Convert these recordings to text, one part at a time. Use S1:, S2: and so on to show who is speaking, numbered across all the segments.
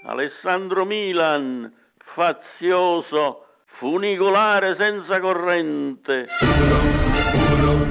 S1: Alessandro Milan, fazioso, funicolare senza corrente.
S2: Uno,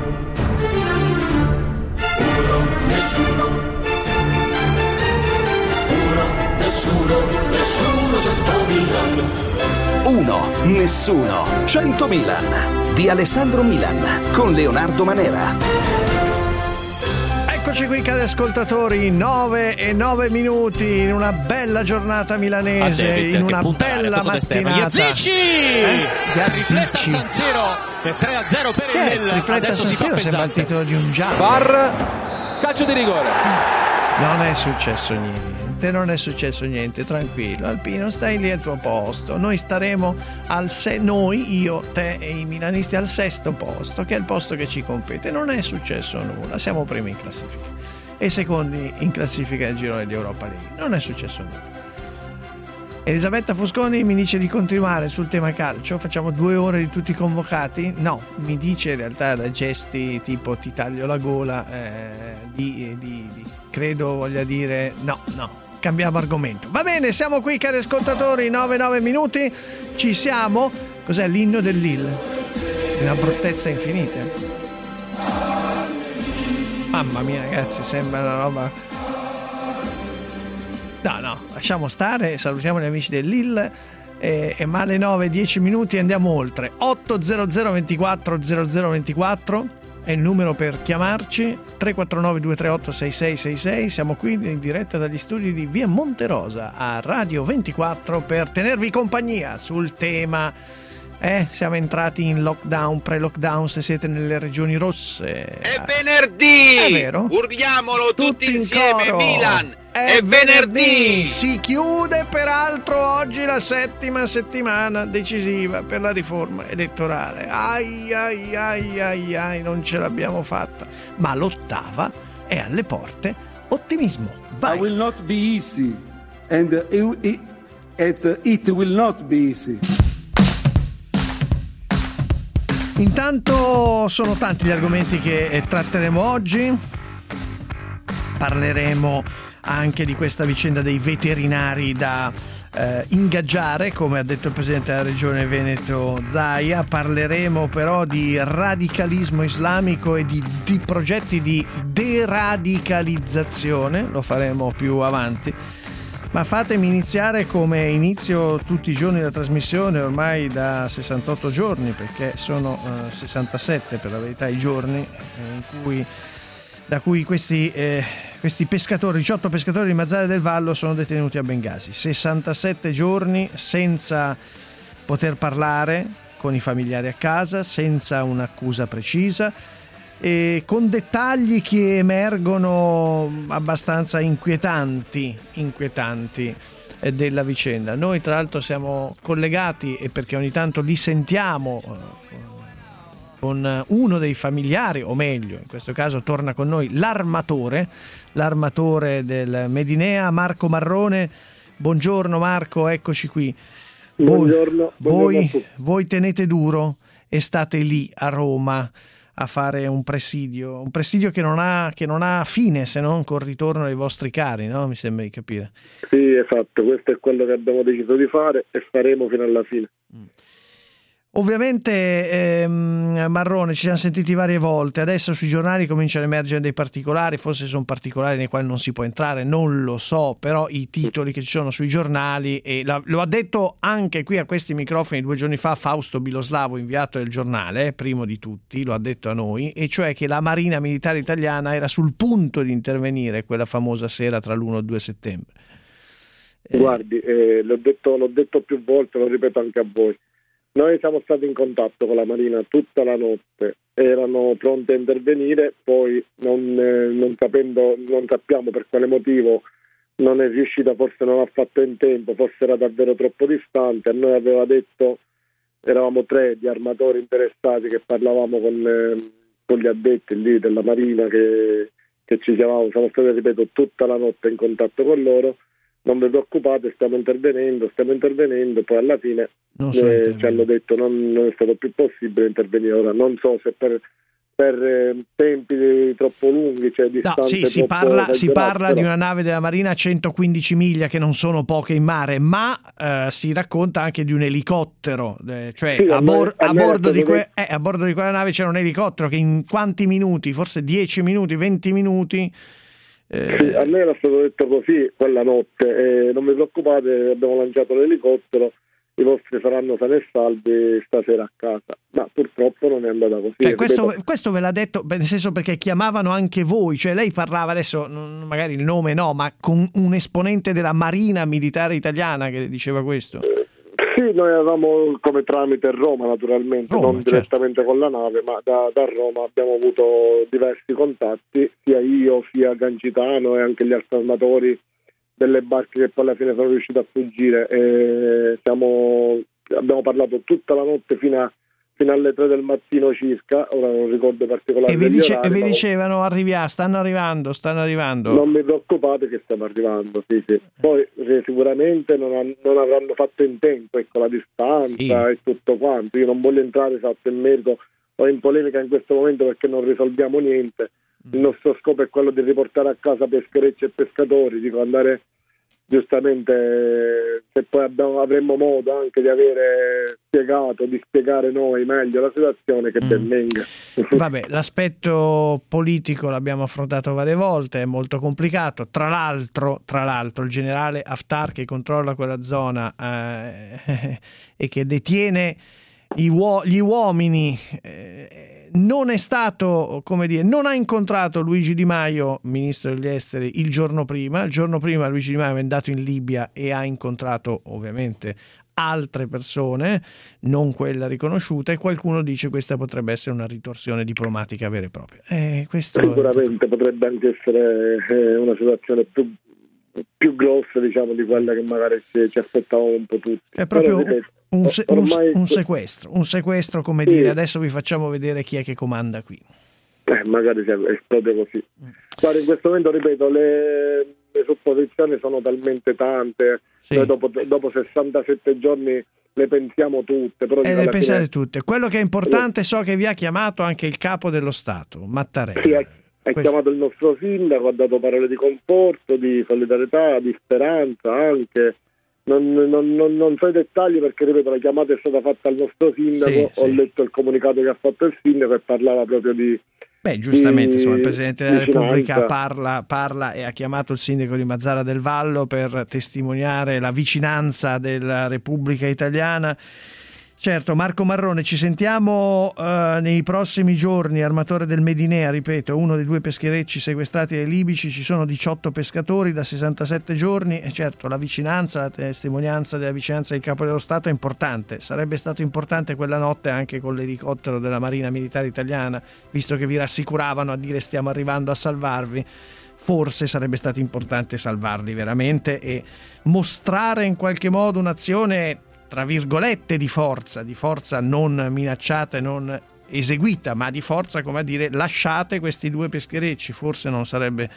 S2: nessuno, 100 Milan.
S3: Uno, nessuno, 100 Milan di Alessandro Milan con Leonardo Manera.
S4: Eccoci qui cari ascoltatori, 9:09 in una bella giornata milanese, in una bella mattinata.
S5: Zici! Tripletta San Siro per 3-0 per il Milan.
S4: Tripletta San Siro sembra il titolo di un giallo.
S6: VAR, calcio di rigore.
S4: Non è successo niente, tranquillo. Alpino, stai lì al tuo posto. Noi staremo io, te e i milanisti al sesto posto, che è il posto che ci compete. Non è successo nulla, siamo primi in classifica e secondi in classifica del girone di Europa League. Non è successo nulla. Elisabetta Fosconi mi dice di continuare sul tema calcio. Facciamo 2 ore di tutti convocati? No, mi dice in realtà da gesti tipo ti taglio la gola, credo voglia dire no, cambiamo argomento. Va bene, siamo qui cari ascoltatori, 9:09, ci siamo. Cos'è l'inno del Lille? Una bruttezza infinita. Mamma mia ragazzi, sembra una roba. No, lasciamo stare, salutiamo gli amici del Lille ma alle 9:10 andiamo oltre. 800 24 0024 è il numero per chiamarci, 349 238 6666. Siamo qui in diretta dagli studi di via Monterosa a Radio 24 per tenervi compagnia sul tema. Siamo entrati in lockdown, pre-lockdown se siete nelle regioni rosse.
S7: È venerdì!
S4: È vero?
S7: Urliamolo tutti insieme,
S4: coro.
S7: Milan! È venerdì!
S4: Si chiude peraltro oggi la 7ª settimana decisiva per la riforma elettorale. Ai, non ce l'abbiamo fatta. Ma l'8ª è alle porte. Ottimismo, vai!
S8: I will not be easy and it will not be easy.
S4: Intanto sono tanti gli argomenti che tratteremo oggi. Parleremo anche di questa vicenda dei veterinari da ingaggiare, come ha detto il presidente della regione Veneto Zaia. Parleremo però di radicalismo islamico e di progetti di deradicalizzazione, lo faremo più avanti. Ma fatemi iniziare come inizio tutti i giorni della trasmissione, ormai da 68 giorni, perché sono 67 per la verità i giorni da cui questi pescatori, 18 pescatori di Mazara del Vallo sono detenuti a Bengasi. 67 giorni senza poter parlare con i familiari a casa, senza un'accusa precisa e con dettagli che emergono abbastanza inquietanti della vicenda. Noi tra l'altro siamo collegati, e perché ogni tanto li sentiamo, con uno dei familiari, o meglio in questo caso torna con noi l'armatore del Medinea, Marco Marrone. Buongiorno Marco, eccoci qui.
S9: Buongiorno.
S4: Voi tenete duro e state lì a Roma a fare un presidio che non ha fine se non col ritorno dei vostri cari, no? Mi sembra di capire.
S9: Sì, esatto, questo è quello che abbiamo deciso di fare e faremo fino alla fine.
S4: Ovviamente Marrone, ci siamo sentiti varie volte, adesso sui giornali cominciano a emergere dei particolari, forse sono particolari nei quali non si può entrare, non lo so, però i titoli che ci sono sui giornali, e lo ha detto anche qui a questi microfoni 2 giorni fa Fausto Biloslavo, inviato del giornale, primo di tutti, lo ha detto a noi, e cioè che la Marina Militare Italiana era sul punto di intervenire quella famosa sera tra l'1 e il 2 settembre.
S9: Guardi, l'ho detto più volte, lo ripeto anche a voi. Noi siamo stati in contatto con la Marina tutta la notte, erano pronti a intervenire, poi non sappiamo per quale motivo non è riuscita, forse non ha fatto in tempo, forse era davvero troppo distante. A noi aveva detto, eravamo 3 di armatori interessati che parlavamo con gli addetti lì della Marina che ci chiamavamo, siamo stati, ripeto, tutta la notte in contatto con loro. Non vi preoccupate, stiamo intervenendo, poi alla fine ci hanno detto non è stato più possibile intervenire. Ora non so se per per tempi troppo lunghi, cioè distanze
S4: si parla di una nave della Marina a 115 miglia, che non sono poche in mare, ma si racconta anche di un elicottero, cioè
S9: sì,
S4: a bordo di quella nave c'era un elicottero che in quanti minuti, forse 10 minuti, 20 minuti...
S9: Sì, a me era stato detto così quella notte, non vi preoccupate, abbiamo lanciato l'elicottero, i vostri saranno sani e salvi stasera a casa, ma purtroppo non è andata così.
S4: Cioè, questo ve l'ha detto, nel senso, perché chiamavano anche voi, cioè lei parlava, adesso magari il nome no, ma con un esponente della Marina Militare Italiana che diceva questo?
S9: Sì, noi eravamo come tramite Roma, naturalmente, non direttamente con la nave, ma da Roma abbiamo avuto diversi contatti, sia io sia Gancitano e anche gli altri armatori delle barche che poi alla fine sono riusciti a fuggire. Abbiamo parlato tutta la notte fino alle 3 del mattino circa, ora non ricordo particolari.
S4: E vi dicevano stanno arrivando.
S9: Non vi preoccupate che stiamo arrivando, sì. Poi sicuramente non avranno fatto in tempo, ecco, la distanza e tutto quanto. Io non voglio entrare esatto in merito o in polemica in questo momento perché non risolviamo niente. Il nostro scopo è quello di riportare a casa pescherecci e pescatori, dico andare giustamente, se poi avremmo modo anche di spiegare noi meglio la situazione, che ben venga.
S4: Vabbè, l'aspetto politico l'abbiamo affrontato varie volte, è molto complicato. Tra l'altro il generale Haftar, che controlla quella zona e che detiene gli uomini, non è stato, non ha incontrato Luigi Di Maio, ministro degli esteri, il giorno prima Luigi Di Maio è andato in Libia e ha incontrato ovviamente altre persone, non quella riconosciuta, e qualcuno dice questa potrebbe essere una ritorsione diplomatica vera e propria.
S9: Sicuramente potrebbe anche essere una situazione più grossa, diciamo, di quella che magari ci aspettavamo un po' tutti.
S4: È proprio un sequestro, come dire, adesso vi facciamo vedere chi è che comanda qui.
S9: Magari è proprio così. Guarda, in questo momento, ripeto, le supposizioni sono talmente tante, noi dopo 67 giorni le pensiamo tutte. Però
S4: le pensate tutte. Quello che è importante, so che vi ha chiamato anche il capo dello Stato, Mattarella.
S9: Sì, ha chiamato il nostro sindaco, ha dato parole di conforto, di solidarietà, di speranza anche. Non so i dettagli perché, ripeto, la chiamata è stata fatta al nostro sindaco, ho letto il comunicato che ha fatto il sindaco e parlava proprio di...
S4: giustamente, insomma, il Presidente della Repubblica parla e ha chiamato il sindaco di Mazara del Vallo per testimoniare la vicinanza della Repubblica Italiana. Certo, Marco Marrone, ci sentiamo nei prossimi giorni, armatore del Medinea, ripeto, uno dei 2 pescherecci sequestrati dai libici, ci sono 18 pescatori da 67 giorni e certo la vicinanza, la testimonianza della vicinanza del Capo dello Stato è importante, sarebbe stato importante quella notte anche con l'elicottero della Marina Militare Italiana, visto che vi rassicuravano a dire stiamo arrivando a salvarvi. Forse sarebbe stato importante salvarli veramente e mostrare in qualche modo un'azione tra virgolette di forza non minacciata e non eseguita, ma di forza, come a dire, lasciate questi 2 pescherecci, forse non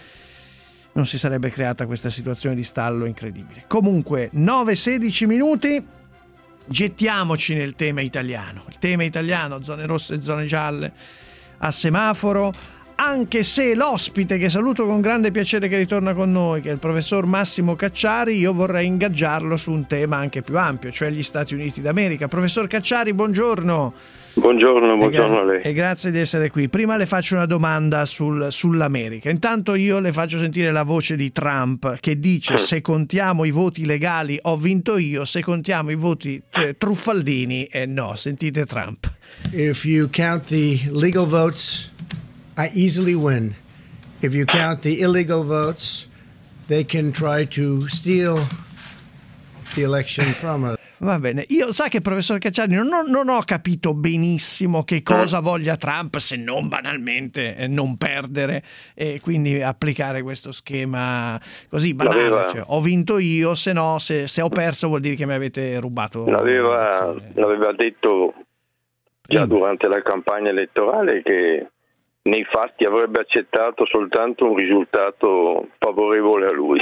S4: si sarebbe creata questa situazione di stallo incredibile. Comunque 9-16 minuti, gettiamoci nel tema italiano, zone rosse e zone gialle a semaforo, anche se l'ospite, che saluto con grande piacere che ritorna con noi, che è il professor Massimo Cacciari, io vorrei ingaggiarlo su un tema anche più ampio, cioè gli Stati Uniti d'America. Professor Cacciari, buongiorno.
S10: Buongiorno a lei.
S4: E grazie di essere qui. Prima le faccio una domanda sull'America. Intanto io le faccio sentire la voce di Trump che dice se contiamo i voti legali ho vinto io, se contiamo i voti truffaldini no. Sentite Trump.
S11: If you count the legal votes, I easily win. If you count the illegal votes, they can try to steal the election from us.
S4: Va bene, io sa che professor Cacciari non ho capito benissimo che cosa voglia Trump, se non banalmente non perdere e quindi applicare questo schema così banale, cioè, ho vinto io, se no se ho perso vuol dire che mi avete rubato.
S10: L'aveva detto già durante la campagna elettorale che nei fatti avrebbe accettato soltanto un risultato favorevole a lui.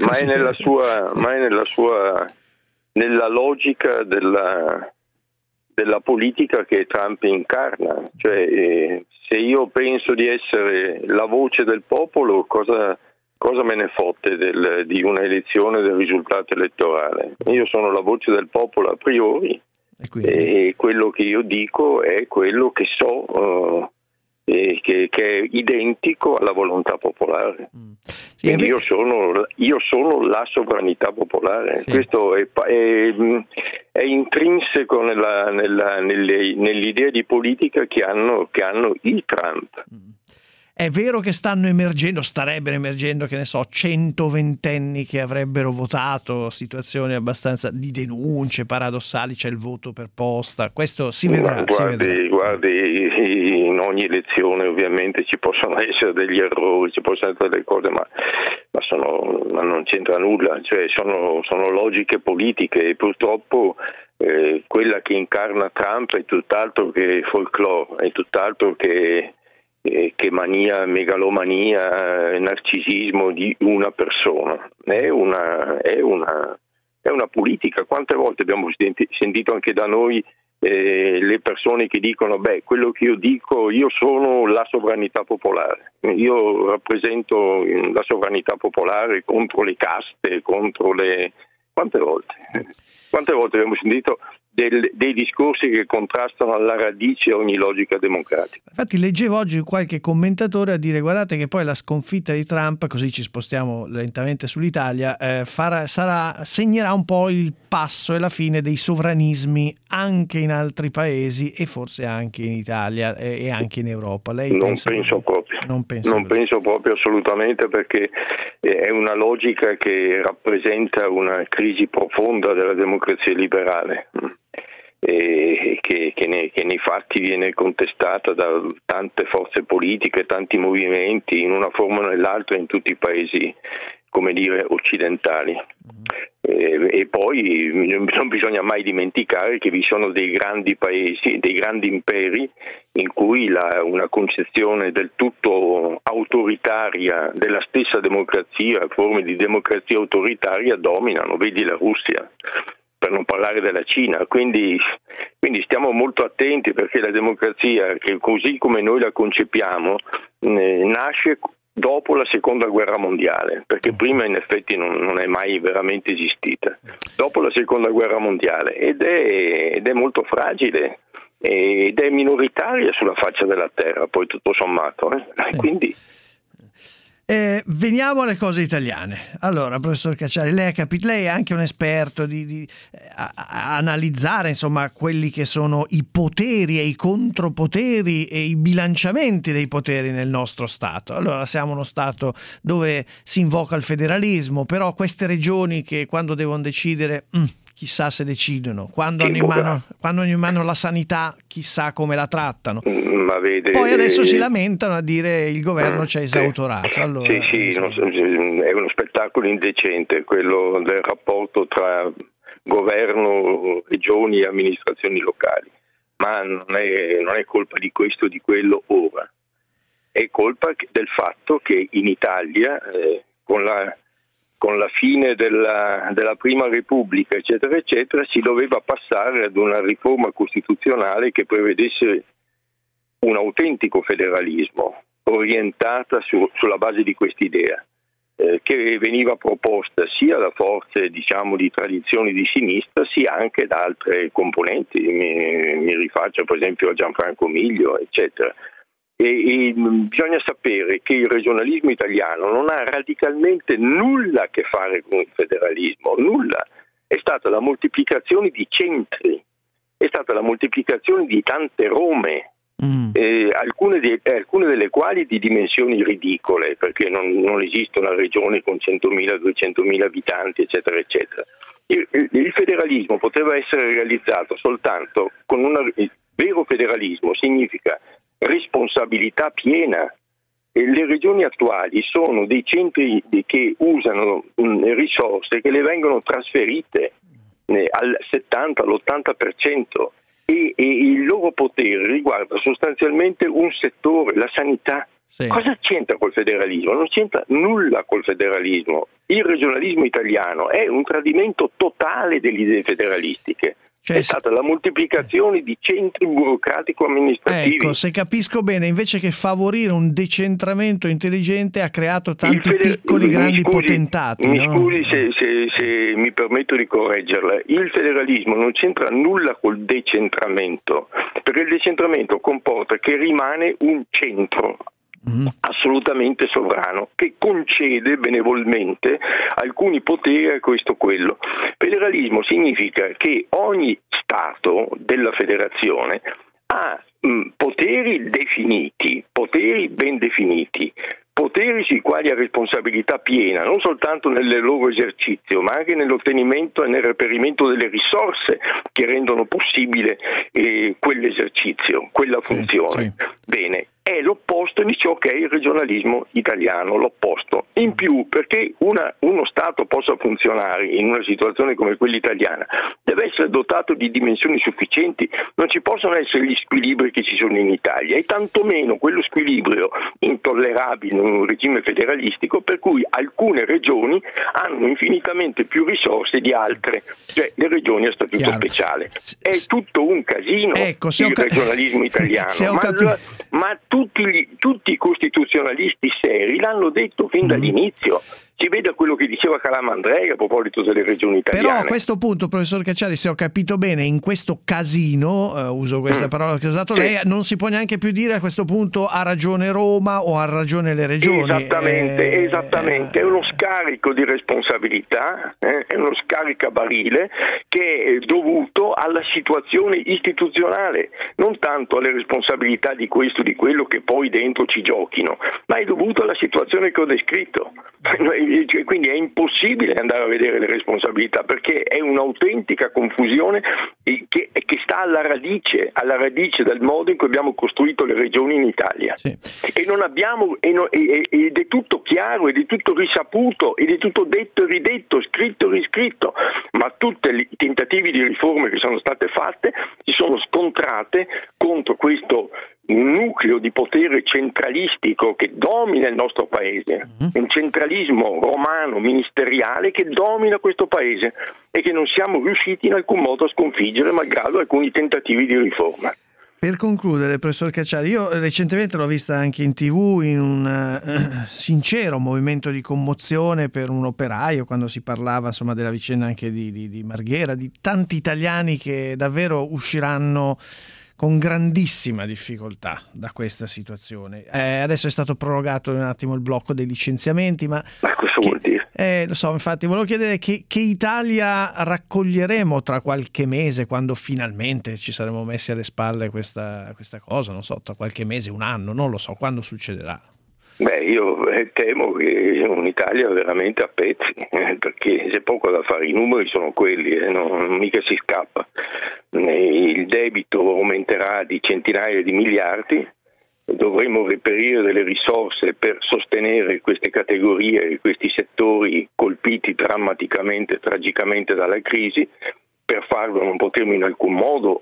S10: Nella logica della politica che Trump incarna. Cioè, se io penso di essere la voce del popolo, cosa me ne fotte di una elezione, del risultato elettorale? Io sono la voce del popolo a priori e quello che io dico è quello che so, che è identico alla volontà popolare. Sì, quindi io sono la sovranità popolare. Sì. Questo è intrinseco nell'idea di politica che hanno i Trump.
S4: È vero che starebbero emergendo, che ne so, 120enni che avrebbero votato, situazioni abbastanza di denunce paradossali, c'è il voto per posta, questo si vedrà. Guardi,
S10: in ogni elezione ovviamente ci possono essere degli errori, ci possono essere delle cose, ma non c'entra nulla, cioè sono logiche politiche e purtroppo quella che incarna Trump è tutt'altro che folklore, è tutt'altro che megalomania, narcisismo di una persona. È una politica. Quante volte abbiamo sentito anche da noi le persone che dicono quello che io dico, io sono la sovranità popolare, io rappresento la sovranità popolare contro le caste, contro le... Quante volte abbiamo sentito dei discorsi che contrastano alla radice ogni logica democratica.
S4: Infatti leggevo oggi qualche commentatore a dire: guardate che poi la sconfitta di Trump, così ci spostiamo lentamente sull'Italia, segnerà un po' il passo e la fine dei sovranismi anche in altri paesi e forse anche in Italia e anche in Europa. Lei
S10: non penso proprio assolutamente, perché è una logica che rappresenta una crisi profonda della democrazia liberale. Che nei fatti viene contestata da tante forze politiche, tanti movimenti, in una forma o nell'altra, in tutti i paesi, come dire, occidentali. E poi non bisogna mai dimenticare che vi sono dei grandi paesi, dei grandi imperi in cui una concezione del tutto autoritaria della stessa democrazia, forme di democrazia autoritaria dominano, vedi la Russia, per non parlare della Cina. Quindi stiamo molto attenti, perché la democrazia, che così come noi la concepiamo, nasce dopo la seconda guerra mondiale, perché prima in effetti non è mai veramente esistita. Dopo la seconda guerra mondiale, ed è molto fragile ed è minoritaria sulla faccia della terra, poi tutto sommato. Sì. Quindi
S4: veniamo alle cose italiane. Allora, professor Cacciari, lei è anche un esperto di analizzare, insomma, quelli che sono i poteri e i contropoteri e i bilanciamenti dei poteri nel nostro Stato. Allora, siamo uno Stato dove si invoca il federalismo, però queste regioni che quando devono decidere chissà se decidono, quando hanno in mano la sanità, chissà come la trattano.
S10: Ma vede,
S4: poi adesso si lamentano a dire il governo ci ha esautorato. Allora,
S10: sì, è uno spettacolo indecente quello del rapporto tra governo, regioni e amministrazioni locali, ma non è colpa di questo o di quello ora, è colpa del fatto che in Italia con la fine della Prima Repubblica, eccetera, eccetera, si doveva passare ad una riforma costituzionale che prevedesse un autentico federalismo, orientata sulla base di quest'idea, che veniva proposta sia da forze, diciamo, di tradizioni di sinistra, sia anche da altre componenti. Mi rifaccio per esempio a Gianfranco Miglio, eccetera. E bisogna sapere che il regionalismo italiano non ha radicalmente nulla a che fare con il federalismo, nulla. È stata la moltiplicazione di centri, è stata la moltiplicazione di tante Rome, alcune delle quali di dimensioni ridicole, perché non esiste una regione con 100.000, 200.000 abitanti, eccetera, eccetera. Il federalismo poteva essere realizzato soltanto con il vero federalismo, significa responsabilità piena. E le regioni attuali sono dei centri che usano risorse che le vengono trasferite al 70, all'80%, e il loro potere riguarda sostanzialmente un settore, la sanità. Sì. Cosa c'entra col federalismo? Non c'entra nulla col federalismo. Il regionalismo italiano è un tradimento totale delle idee federalistiche. è stata la moltiplicazione di centri burocratico-amministrativi.
S4: Ecco, se capisco bene, invece che favorire un decentramento intelligente ha creato tanti piccoli grandi potentati.
S10: Mi scusi se mi permetto di correggerla, il federalismo non c'entra nulla col decentramento, perché il decentramento comporta che rimane un centro assolutamente sovrano che concede benevolmente alcuni poteri a questo o quello. Federalismo significa che ogni Stato della federazione ha poteri definiti, poteri ben definiti, poteri sui quali ha responsabilità piena, non soltanto nel loro esercizio, ma anche nell'ottenimento e nel reperimento delle risorse che rendono possibile quell'esercizio, quella funzione. Sì. Bene, è l'opposto di ciò che è il regionalismo italiano, l'opposto. In più, perché uno Stato possa funzionare in una situazione come quella italiana, deve essere dotato di dimensioni sufficienti, non ci possono essere gli squilibri che ci sono in Italia, e tantomeno quello squilibrio intollerabile in un regime federalistico per cui alcune regioni hanno infinitamente più risorse di altre, cioè le regioni a statuto speciale. È tutto un casino, ecco, il regionalismo italiano, ma tutti i costituzionalisti seri l'hanno detto fin dall'inizio. Si vede quello che diceva Calamandrei a proposito delle regioni italiane.
S4: Però a questo punto, professor Cacciari, se ho capito bene, in questo casino, uso questa parola che ha usato lei, non si può neanche più dire a questo punto ha ragione Roma o ha ragione le regioni.
S10: Esattamente, è uno scarico di responsabilità, è uno scaricabarile che è dovuto alla situazione istituzionale, non tanto alle responsabilità di questo o di quello che poi dentro ci giochino, ma è dovuto alla situazione che ho descritto. Quindi è impossibile andare a vedere le responsabilità, perché è un'autentica confusione che sta alla radice del modo in cui abbiamo costruito le regioni in Italia. Sì. E non abbiamo ed è tutto chiaro, ed è tutto risaputo, ed è tutto detto e ridetto, scritto e riscritto, ma tutti i tentativi di riforme che sono state fatte si sono scontrate contro questo nucleo di potere centralistico che domina il nostro paese, un centralismo romano ministeriale che domina questo paese e che non siamo riusciti in alcun modo a sconfiggere malgrado alcuni tentativi di riforma.
S4: Per concludere, professor Cacciari, io recentemente l'ho vista anche in TV in un sincero movimento di commozione per un operaio, quando si parlava insomma della vicenda anche di Marghera, di tanti italiani che davvero usciranno con grandissima difficoltà da questa situazione. Adesso è stato prorogato un attimo il blocco dei licenziamenti, ma
S10: cosa vuol dire?
S4: Lo so, infatti volevo chiedere che Italia raccoglieremo tra qualche mese, quando finalmente ci saremo messi alle spalle questa cosa, non so, tra qualche mese, un anno, non lo so, quando succederà.
S10: Io temo che un'Italia veramente a pezzi, perché c'è poco da fare, i numeri sono quelli, non mica si scappa. Il debito aumenterà di centinaia di miliardi, dovremo reperire delle risorse per sostenere queste categorie e questi settori colpiti drammaticamente, tragicamente dalla crisi. Per farlo non potremo in alcun modo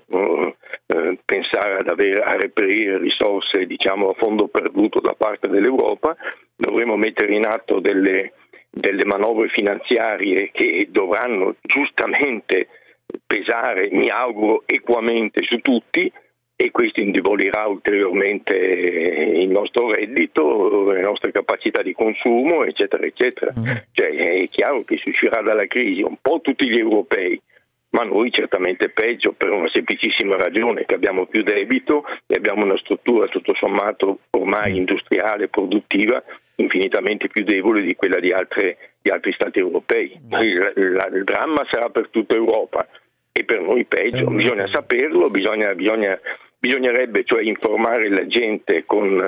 S10: pensare a reperire risorse, diciamo, a fondo perduto da parte dell'Europa. Dovremo mettere in atto delle manovre finanziarie che dovranno giustamente pesare, mi auguro, equamente su tutti, e questo indebolirà ulteriormente il nostro reddito, le nostre capacità di consumo, eccetera, eccetera. Cioè, è chiaro che si uscirà dalla crisi un po' tutti gli europei, ma noi certamente peggio, per una semplicissima ragione, che abbiamo più debito e abbiamo una struttura tutto sommato ormai industriale, produttiva, infinitamente più debole di quella di altri stati europei. Il dramma sarà per tutta Europa e per noi peggio. Bisogna saperlo, bisognerebbe cioè informare la gente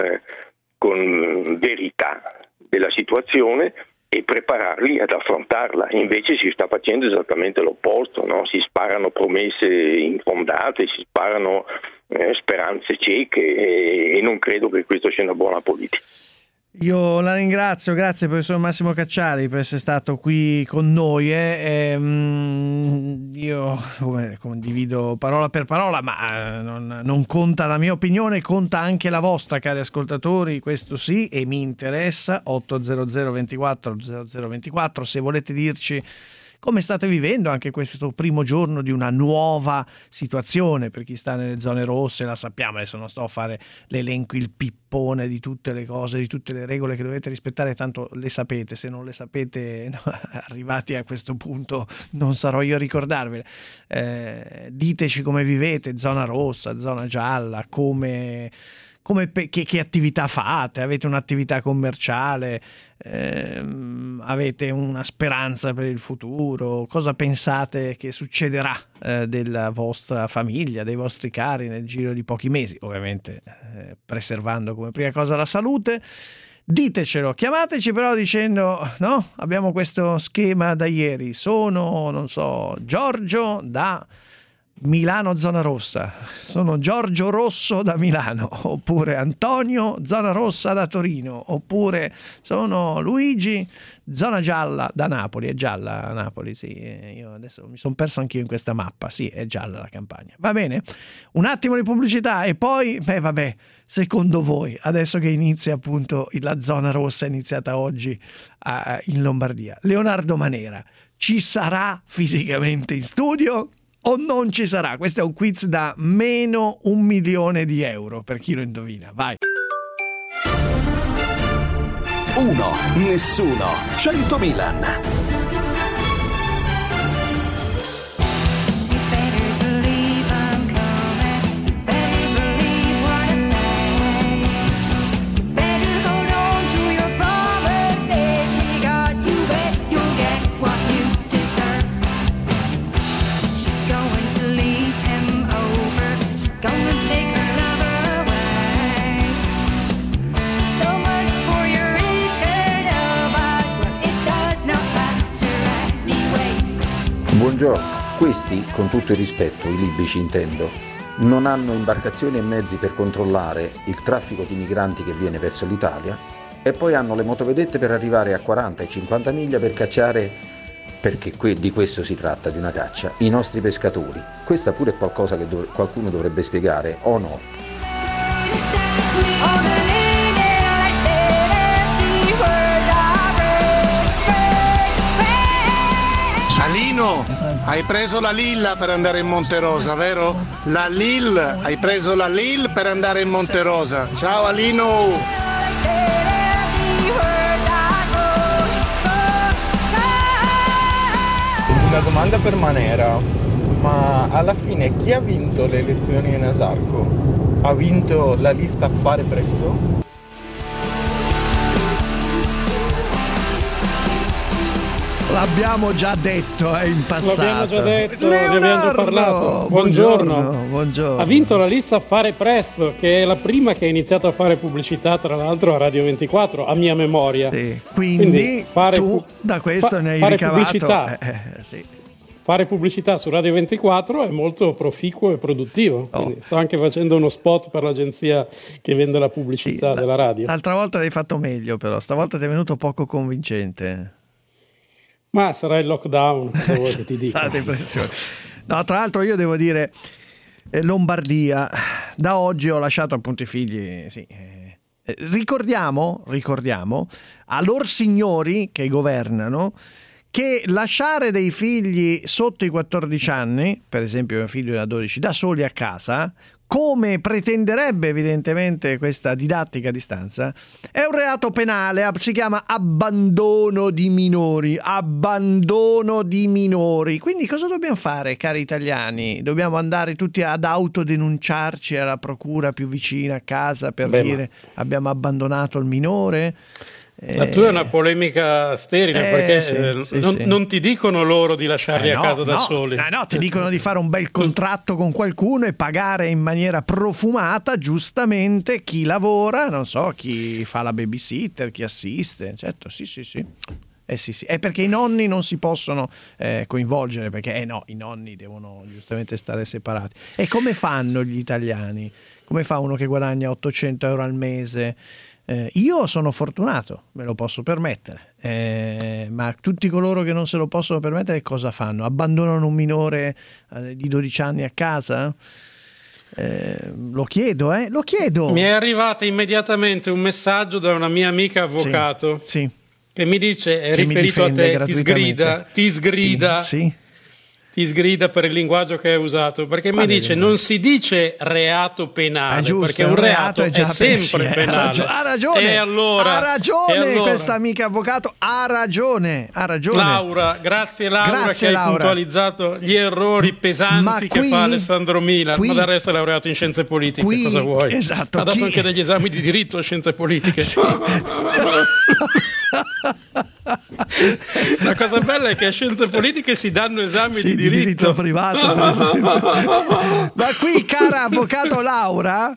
S10: con verità della situazione e prepararli ad affrontarla. Invece si sta facendo esattamente l'opposto, no? Si sparano promesse infondate, si sparano speranze cieche e non credo che questo sia una buona politica.
S4: Io la ringrazio, grazie professor Massimo Cacciari per essere stato qui con noi. Io condivido parola per parola, ma non conta la mia opinione, conta anche la vostra, cari ascoltatori, questo sì, e mi interessa. 800 24 0024, se volete dirci come state vivendo anche questo primo giorno di una nuova situazione. Per chi sta nelle zone rosse la sappiamo, adesso non sto a fare l'elenco, il pippone di tutte le cose, di tutte le regole che dovete rispettare, tanto le sapete. Se non le sapete, no, arrivati a questo punto non sarò io a ricordarvele. Diteci come vivete, zona rossa, zona gialla, che attività fate, avete un'attività commerciale, avete una speranza per il futuro, cosa pensate che succederà della vostra famiglia, dei vostri cari nel giro di pochi mesi, ovviamente preservando come prima cosa la salute. Ditecelo, chiamateci però dicendo, no, abbiamo questo schema da ieri, sono, non so, Giorgio da Milano zona rossa, sono Giorgio Rosso da Milano, oppure Antonio zona rossa da Torino, oppure sono Luigi zona gialla da Napoli. È gialla a Napoli, sì, io adesso mi sono perso anch'io in questa mappa, sì, è gialla la Campania. Va bene, un attimo di pubblicità e poi, vabbè, secondo voi, adesso che inizia appunto la zona rossa, è iniziata oggi in Lombardia, Leonardo Manera ci sarà fisicamente in studio o non ci sarà? Questo è un quiz da meno 1 milione di euro per chi lo indovina. Vai.
S3: 1, nessuno, 100 Milan.
S12: Buongiorno, questi, con tutto il rispetto, i libici intendo, non hanno imbarcazioni e mezzi per controllare il traffico di migranti che viene verso l'Italia e poi hanno le motovedette per arrivare a 40 e 50 miglia per cacciare, perché di questo si tratta, di una caccia, i nostri pescatori. Questa pure è qualcosa che qualcuno dovrebbe spiegare, o no?
S13: Alino, hai preso la Lilla per andare in Monterosa, vero? La Lil, hai preso la Lil per andare in Monterosa. Ciao Alino!
S14: Una domanda per Manera, ma alla fine chi ha vinto le elezioni in Asarco? Ha vinto la lista Fare Presto?
S4: L'abbiamo già detto in passato.
S15: L'abbiamo già detto,
S4: Leonardo,
S15: ne abbiamo già parlato.
S4: Buongiorno.
S15: Ha vinto la lista Fare Presto, che è la prima che ha iniziato a fare pubblicità, tra l'altro, a Radio 24, a mia memoria.
S4: Sì. Quindi tu da questo ne hai ricavato.
S15: Pubblicità.
S4: Sì.
S15: Fare pubblicità su Radio 24 è molto proficuo e produttivo. Quindi sto anche facendo uno spot per l'agenzia che vende la pubblicità della radio.
S4: L'altra volta l'hai fatto meglio, però stavolta ti è venuto poco convincente.
S15: Ma sarà il lockdown, cosa vuoi che ti dica?
S4: No, tra l'altro io devo dire, Lombardia, da oggi ho lasciato appunto i figli, sì. Ricordiamo a lor signori che governano che lasciare dei figli sotto i 14 anni, per esempio mio figlio da 12, da soli a casa, come pretenderebbe evidentemente questa didattica a distanza, è un reato penale, si chiama abbandono di minori. Quindi cosa dobbiamo fare, cari italiani? Dobbiamo andare tutti ad autodenunciarci alla procura più vicina a casa per dire abbiamo abbandonato il minore?
S15: La tua è una polemica sterile perché non ti dicono loro di lasciarli a casa da soli.
S4: No, ti dicono di fare un bel contratto con qualcuno e pagare in maniera profumata giustamente chi lavora, non so, chi fa la babysitter, chi assiste. Certo, sì. Sì. È perché i nonni non si possono coinvolgere, perché i nonni devono giustamente stare separati. E come fanno gli italiani? Come fa uno che guadagna 800 euro al mese? Io sono fortunato, me lo posso permettere, ma tutti coloro che non se lo possono permettere cosa fanno? Abbandonano un minore di 12 anni a casa? Lo chiedo.
S15: Mi è arrivato immediatamente un messaggio da una mia amica avvocato
S4: sì.
S15: che mi dice, è riferito a te, ti sgrida.
S4: Sì.
S15: Ti sgrida per il linguaggio che hai usato, perché mi dice non si dice reato penale, perché un reato è sempre penale.
S4: Ha ragione,
S15: e allora,
S4: ha ragione questa amica avvocato, ha ragione.
S15: Laura, grazie che hai puntualizzato gli errori pesanti che fa Alessandro Milan, ma del resto è laureato in scienze politiche, cosa vuoi?
S4: Esatto,
S15: ha dato anche degli esami di diritto a scienze politiche. Sì. La cosa bella è che a scienze politiche si danno esami di diritto
S4: privato, per esempio. Ma qui, cara avvocato Laura,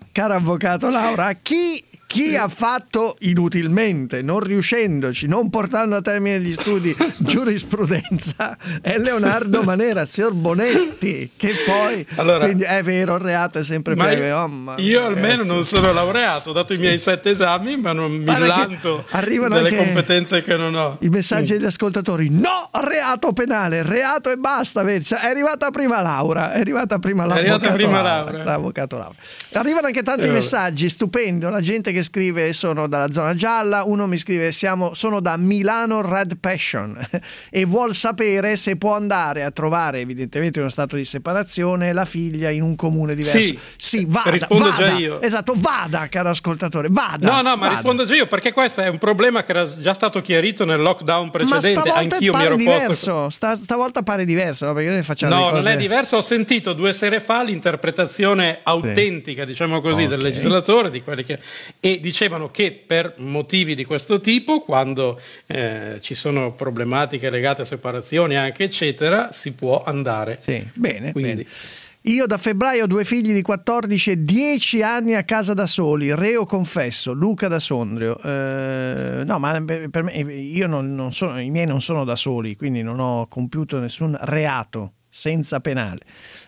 S4: chi ha fatto inutilmente, non riuscendoci, non portando a termine gli studi giurisprudenza, è Leonardo Manera, signor Bonetti, che poi quindi è vero, il reato è sempre previo.
S15: Io almeno non sono laureato, ho dato i miei 7 esami, ma non mi vanto delle competenze che non ho.
S4: I messaggi degli ascoltatori: no, reato penale, reato e basta. Vedi, è arrivata prima Laura, l'avvocato Laura. Arrivano anche tanti messaggi, stupendo, la gente che scrive: sono dalla zona gialla, uno mi scrive sono da Milano Red Passion e vuol sapere se può andare a trovare, evidentemente in uno stato di separazione, la figlia in un comune diverso. Sì, vada,
S15: già io.
S4: Esatto, vada, caro ascoltatore, vada.
S15: No, ma rispondo già io, perché questo è un problema che era già stato chiarito nel lockdown precedente. Anch'io mi ero posto.
S4: Stavolta pare diverso, no? Perché noi facciamo le cose...
S15: non è diverso. Ho sentito 2 sere fa l'interpretazione autentica, diciamo così, del legislatore, di quelli che... E dicevano che per motivi di questo tipo, quando ci sono problematiche legate a separazioni anche eccetera, si può andare.
S4: Sì, bene. Io da febbraio ho 2 figli di 14 e 10 anni a casa da soli, reo confesso, Luca da Sondrio. No, ma per me, io non sono, i miei non sono da soli, quindi non ho compiuto nessun reato senza penale.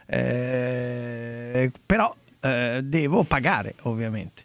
S4: Però devo pagare, ovviamente.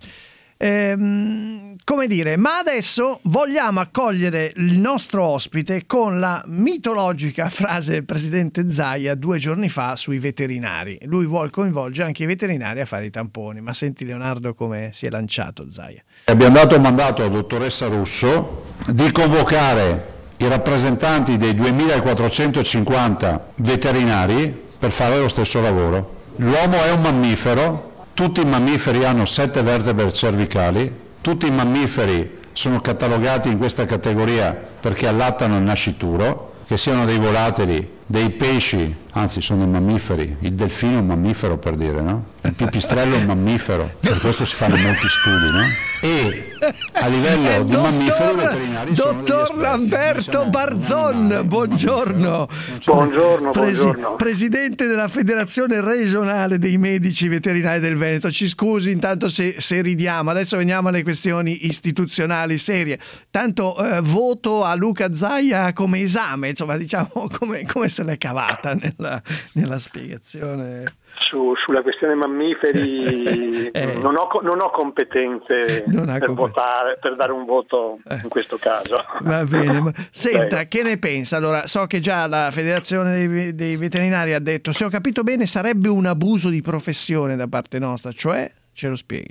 S4: Come dire, ma adesso vogliamo accogliere il nostro ospite con la mitologica frase del presidente Zaia 2 giorni fa sui veterinari. Lui vuol coinvolgere anche i veterinari a fare i tamponi, ma senti Leonardo come si è lanciato Zaia.
S16: Abbiamo dato un mandato alla dottoressa Russo di convocare i rappresentanti dei 2450 veterinari per fare lo stesso lavoro. L'uomo è un mammifero. Tutti i mammiferi hanno 7 vertebre cervicali, tutti i mammiferi sono catalogati in questa categoria perché allattano il nascituro, che siano dei volatili, dei pesci, anzi sono dei mammiferi, il delfino è un mammifero per dire, no? Il pipistrello è un mammifero, per questo si fanno molti studi, no? E a livello di mammiferi veterinari sono
S4: dottor Lamberto Barzon, buongiorno.
S9: Buongiorno.
S4: Presidente della Federazione Regionale dei Medici Veterinari del Veneto. Ci scusi intanto se ridiamo, adesso veniamo alle questioni istituzionali serie. Tanto voto a Luca Zaia come esame, insomma, diciamo come se l'è cavata nella spiegazione.
S9: Sulla questione mammiferi non ho competenze votare, per dare un voto in questo caso.
S4: Va bene, ma senta, che ne pensa? Allora, so che già la Federazione dei Veterinari ha detto, se ho capito bene, sarebbe un abuso di professione da parte nostra, cioè, ce lo spieghi?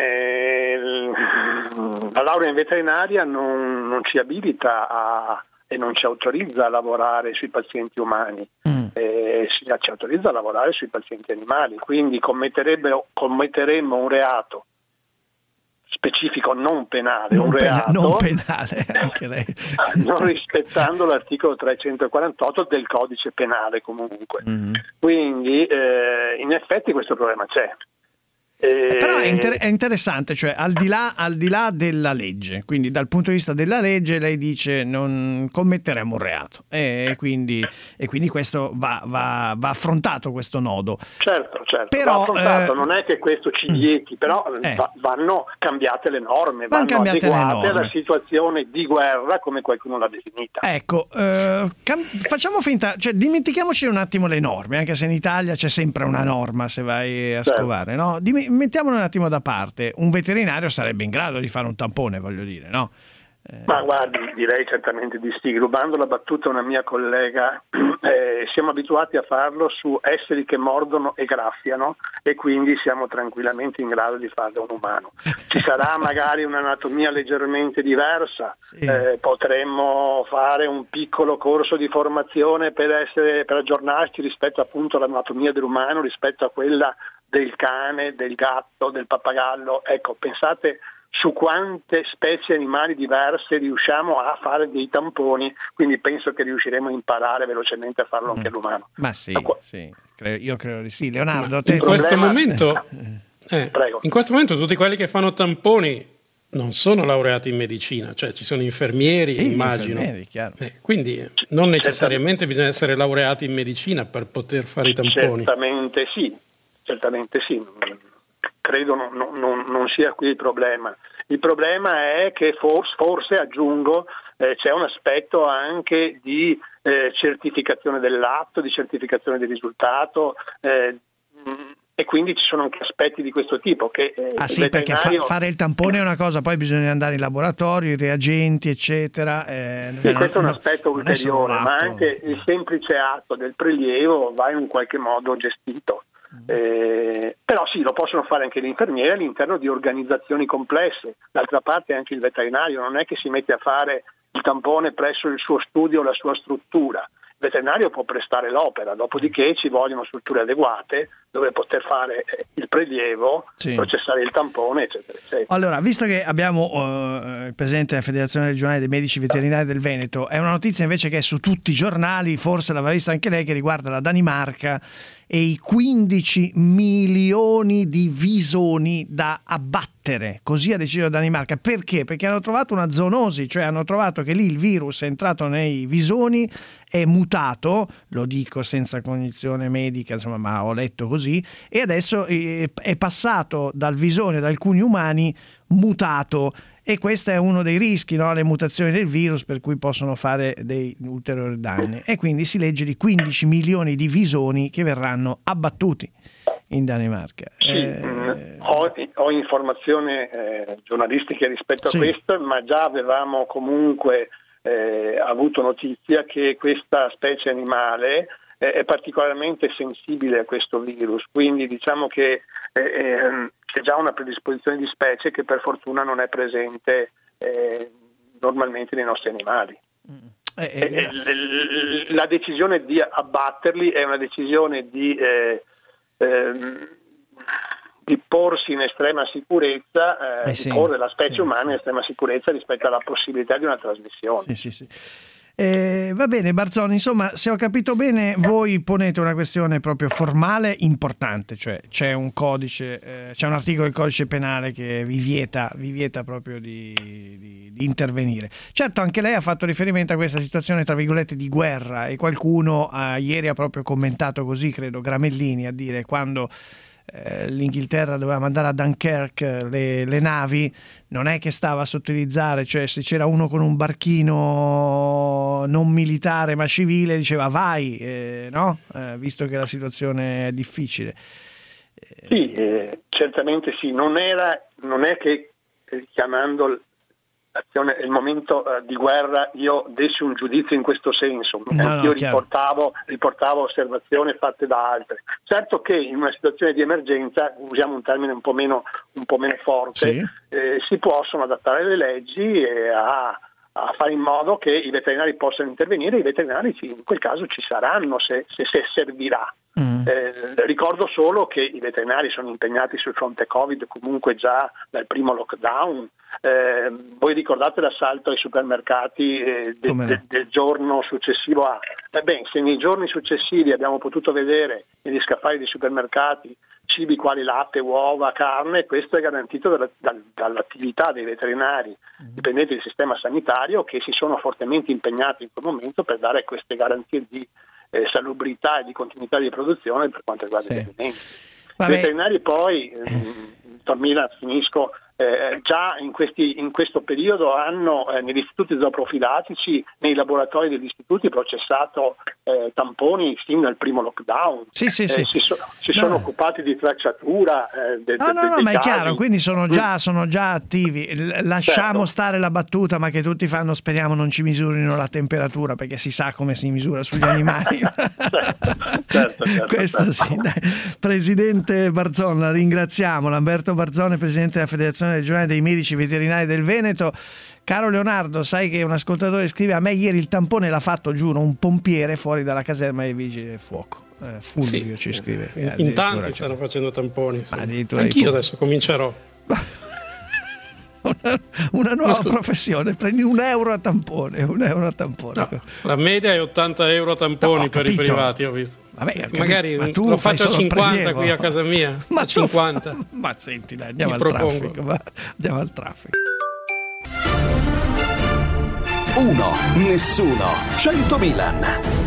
S9: La laurea in veterinaria non ci abilita e non ci autorizza a lavorare sui pazienti umani, ci autorizza a lavorare sui pazienti animali, quindi commetteremmo un reato specifico non penale,
S4: non penale anche lei.
S9: Non rispettando l'articolo 348 del codice penale comunque. Quindi in effetti questo problema c'è.
S4: Però è interessante, cioè al di là della legge, quindi dal punto di vista della legge lei dice non commetteremo un reato e quindi questo va affrontato, questo nodo.
S9: Certo, però, va affrontato, non è che questo ci vieti, però vanno cambiate le norme, vanno adeguate alla situazione di guerra come qualcuno l'ha definita.
S4: Ecco, facciamo finta, cioè dimentichiamoci un attimo le norme, anche se in Italia c'è sempre una norma se vai a scovare, no? Mettiamolo un attimo da parte, un veterinario sarebbe in grado di fare un tampone, voglio dire, no?
S9: Ma guardi, direi certamente di sì. Rubando la battuta a una mia collega, siamo abituati a farlo su esseri che mordono e graffiano, e quindi siamo tranquillamente in grado di farlo un umano. Ci sarà magari un'anatomia leggermente diversa, potremmo fare un piccolo corso di formazione per aggiornarci rispetto appunto all'anatomia dell'umano, rispetto a quella del cane, del gatto, del pappagallo. Ecco, pensate su quante specie animali diverse riusciamo a fare dei tamponi, quindi penso che riusciremo a imparare velocemente a farlo anche all'umano.
S4: Ma sì, io credo di sì. Leonardo,
S15: in questo momento tutti quelli che fanno tamponi non sono laureati in medicina, cioè ci sono infermieri, immagino.
S4: Chiaro.
S15: Quindi non necessariamente bisogna essere laureati in medicina per poter fare i tamponi.
S9: Certamente sì. Credo non sia qui il problema. Il problema è che forse aggiungo, c'è un aspetto anche di certificazione dell'atto, di certificazione del risultato, e quindi ci sono anche aspetti di questo tipo che
S4: perché fare il tampone è una cosa, poi bisogna andare in laboratorio, i reagenti eccetera,
S9: questo è un aspetto ulteriore, ma anche il semplice atto del prelievo va in un qualche modo gestito. Però sì, lo possono fare anche gli infermieri all'interno di organizzazioni complesse. D'altra parte anche il veterinario non è che si mette a fare il tampone presso il suo studio o la sua struttura. Il veterinario può prestare l'opera, dopodiché ci vogliono strutture adeguate dove poter fare il prelievo, processare il tampone, eccetera, eccetera.
S4: Allora, visto che abbiamo il presidente della Federazione Regionale dei Medici Veterinari del Veneto, è una notizia invece che è su tutti i giornali, forse l'avrà vista anche lei, che riguarda la Danimarca e i 15 milioni di visoni da abbattere. Così ha deciso la Danimarca. Perché? Perché hanno trovato una zoonosi, cioè hanno trovato che lì il virus è entrato nei visoni, è mutato, lo dico senza cognizione medica, insomma, ma ho letto così, e adesso è passato dal visone da alcuni umani mutato. E questo è uno dei rischi, no? Le mutazioni del virus, per cui possono fare dei ulteriori danni. E quindi si legge di 15 milioni di visoni che verranno abbattuti in Danimarca.
S9: Ho informazioni giornalistiche rispetto a questo, ma già avevamo comunque avuto notizia che questa specie animale è particolarmente sensibile a questo virus, quindi diciamo che c'è già una predisposizione di specie che per fortuna non è presente normalmente nei nostri animali. La decisione di abbatterli è una decisione di porsi in estrema sicurezza, di porre la specie umana in estrema sicurezza rispetto alla possibilità di una trasmissione.
S4: Va bene Barzoni, insomma, se ho capito bene, voi ponete una questione proprio formale importante, cioè c'è un codice, c'è un articolo del codice penale che vi vieta proprio di intervenire. Certo, anche lei ha fatto riferimento a questa situazione tra virgolette di guerra, e qualcuno ieri ha proprio commentato così, credo Gramellini, a dire quando l'Inghilterra doveva mandare a Dunkirk le navi, non è che stava a sottilizzare, cioè se c'era uno con un barchino non militare ma civile diceva vai, no? Visto che la situazione è difficile.
S9: Sì, certamente sì, non è che chiamando l'azione, il momento di guerra, io dessi un giudizio in questo senso, io riportavo osservazioni fatte da altri. Certo che in una situazione di emergenza, usiamo un termine un po' meno forte, si possono adattare le leggi a fare in modo che i veterinari possano intervenire. I veterinari in quel caso ci saranno se servirà. Ricordo solo che i veterinari sono impegnati sul fronte Covid comunque già dal primo lockdown. Voi ricordate l'assalto ai supermercati del giorno successivo a... se nei giorni successivi abbiamo potuto vedere negli scaffali dei supermercati cibi quali latte, uova, carne, questo è garantito dall'attività dei veterinari dipendenti del sistema sanitario, che si sono fortemente impegnati in quel momento per dare queste garanzie di salubrità e di continuità di produzione per quanto riguarda gli alimenti. I veterinari poi, finisco,
S17: già in questo periodo hanno negli istituti zooprofilattici, nei laboratori degli istituti, processato tamponi sin dal primo lockdown.
S4: Sì.
S17: Si sono occupati di tracciatura
S4: no, ma è chiaro, quindi sono già attivi. Lasciamo stare la battuta, ma che tutti fanno, speriamo non ci misurino la temperatura, perché si sa come si misura sugli animali.
S17: certo.
S4: Questo sì, dai. Presidente Barzon, la ringraziamo. Lamberto Barzone, presidente della Federazione Regionale dei Medici Veterinari del Veneto. Caro Leonardo, sai che un ascoltatore scrive: a me ieri il tampone l'ha fatto, giuro, un pompiere fuori dalla caserma dei vigili del fuoco. Fulvio ci scrive.
S15: In tanti stanno facendo tamponi.
S4: Addirittura
S15: anch'io adesso comincerò.
S4: Una nuova professione, prendi €1 a tampone.
S15: No, la media è 80 euro a tamponi per i privati, ho visto.
S4: Vabbè,
S15: magari lo faccio a 50 qui a casa mia.
S4: Ma
S15: a 50.
S4: Ma senti, dai, andiamo al traffico.
S3: 1, nessuno, 100 Milan.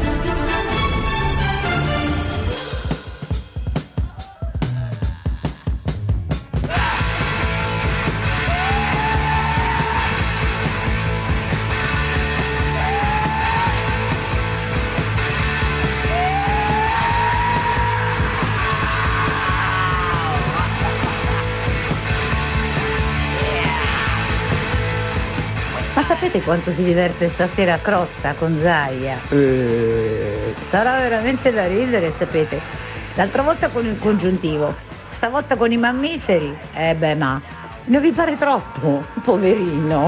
S18: Ma sapete quanto si diverte stasera a Crozza con Zaia? Sarà veramente da ridere, sapete. L'altra volta con il congiuntivo, stavolta con i mammiferi. Ma non vi pare troppo? Poverino.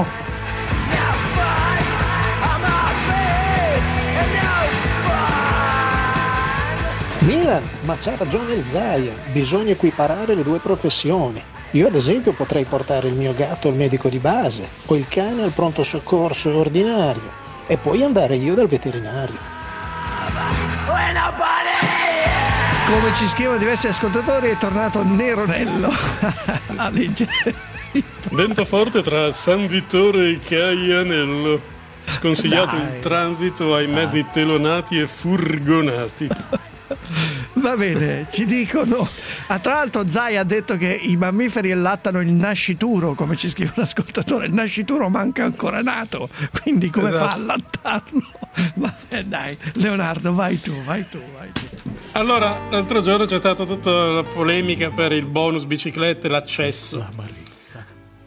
S19: Milan, ma c'ha ragione Zaia, bisogna equiparare le due professioni. Io ad esempio potrei portare il mio gatto al medico di base o il cane al pronto soccorso ordinario e poi andare io dal veterinario.
S4: Come ci scrivono diversi ascoltatori, è tornato Neronello a leggere.
S15: Vento forte tra San Vittore e Caianello. Sconsigliato il transito ai mezzi telonati e furgonati.
S4: Va bene, ci dicono. Tra l'altro Zai ha detto che i mammiferi allattano il nascituro, come ci scrive un ascoltatore. Il nascituro manca ancora nato, quindi come fa a allattarlo? Vabbè, dai, Leonardo, vai tu.
S15: Allora, l'altro giorno c'è stata tutta la polemica per il bonus biciclette, l'accesso. L'amarezza.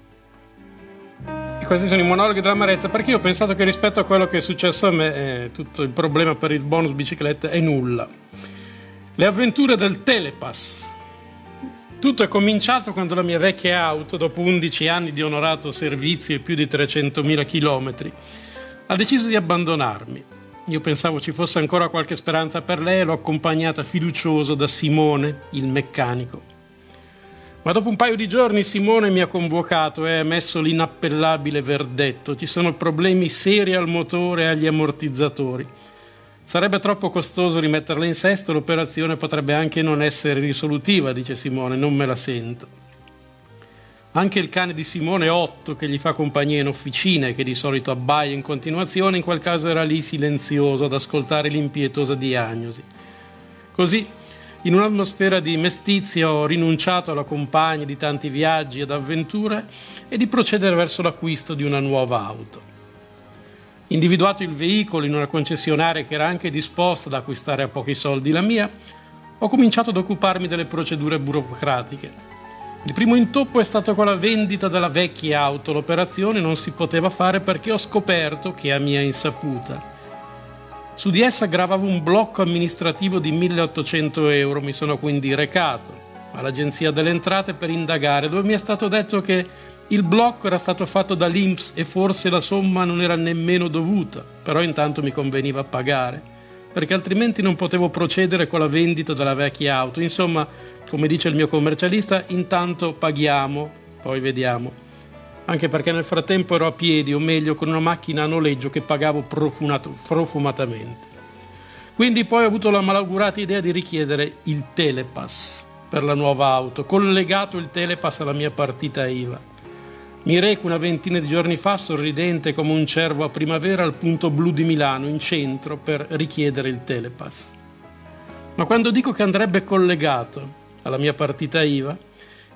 S15: E questi sono i monologhi dell'amarezza, perché io ho pensato che rispetto a quello che è successo a me, tutto il problema per il bonus biciclette è nulla. Le avventure del Telepass. Tutto è cominciato quando la mia vecchia auto, dopo 11 anni di onorato servizio e più di 300.000 chilometri, ha deciso di abbandonarmi. Io pensavo ci fosse ancora qualche speranza per lei e l'ho accompagnata fiducioso da Simone, il meccanico. Ma dopo un paio di giorni Simone mi ha convocato e ha emesso l'inappellabile verdetto: ci sono problemi seri al motore e agli ammortizzatori. Sarebbe troppo costoso rimetterla in sesto, l'operazione potrebbe anche non essere risolutiva, dice Simone, non me la sento. Anche il cane di Simone, Otto, che gli fa compagnia in officina e che di solito abbaia in continuazione, in quel caso era lì silenzioso ad ascoltare l'impietosa diagnosi. Così, in un'atmosfera di mestizia, ho rinunciato alla compagna di tanti viaggi ed avventure e di procedere verso l'acquisto di una nuova auto. Individuato il veicolo in una concessionaria che era anche disposta ad acquistare a pochi soldi la mia, ho cominciato ad occuparmi delle procedure burocratiche. Il primo intoppo è stato con la vendita della vecchia auto. L'operazione non si poteva fare perché ho scoperto che, a mia insaputa, su di essa gravava un blocco amministrativo di 1.800 euro. Mi sono quindi recato all'Agenzia delle Entrate per indagare, dove mi è stato detto che il blocco era stato fatto dall'INPS e forse la somma non era nemmeno dovuta, però intanto mi conveniva pagare, perché altrimenti non potevo procedere con la vendita della vecchia auto. Insomma, come dice il mio commercialista, intanto paghiamo, poi vediamo. Anche perché nel frattempo ero a piedi, o meglio con una macchina a noleggio che pagavo profumatamente. Quindi poi ho avuto la malaugurata idea di richiedere il Telepass per la nuova auto, collegato il Telepass alla mia partita IVA. Mi reco una ventina di giorni fa, sorridente come un cervo a primavera, al Punto Blu di Milano, in centro, per richiedere il Telepass. Ma quando dico che andrebbe collegato alla mia partita IVA,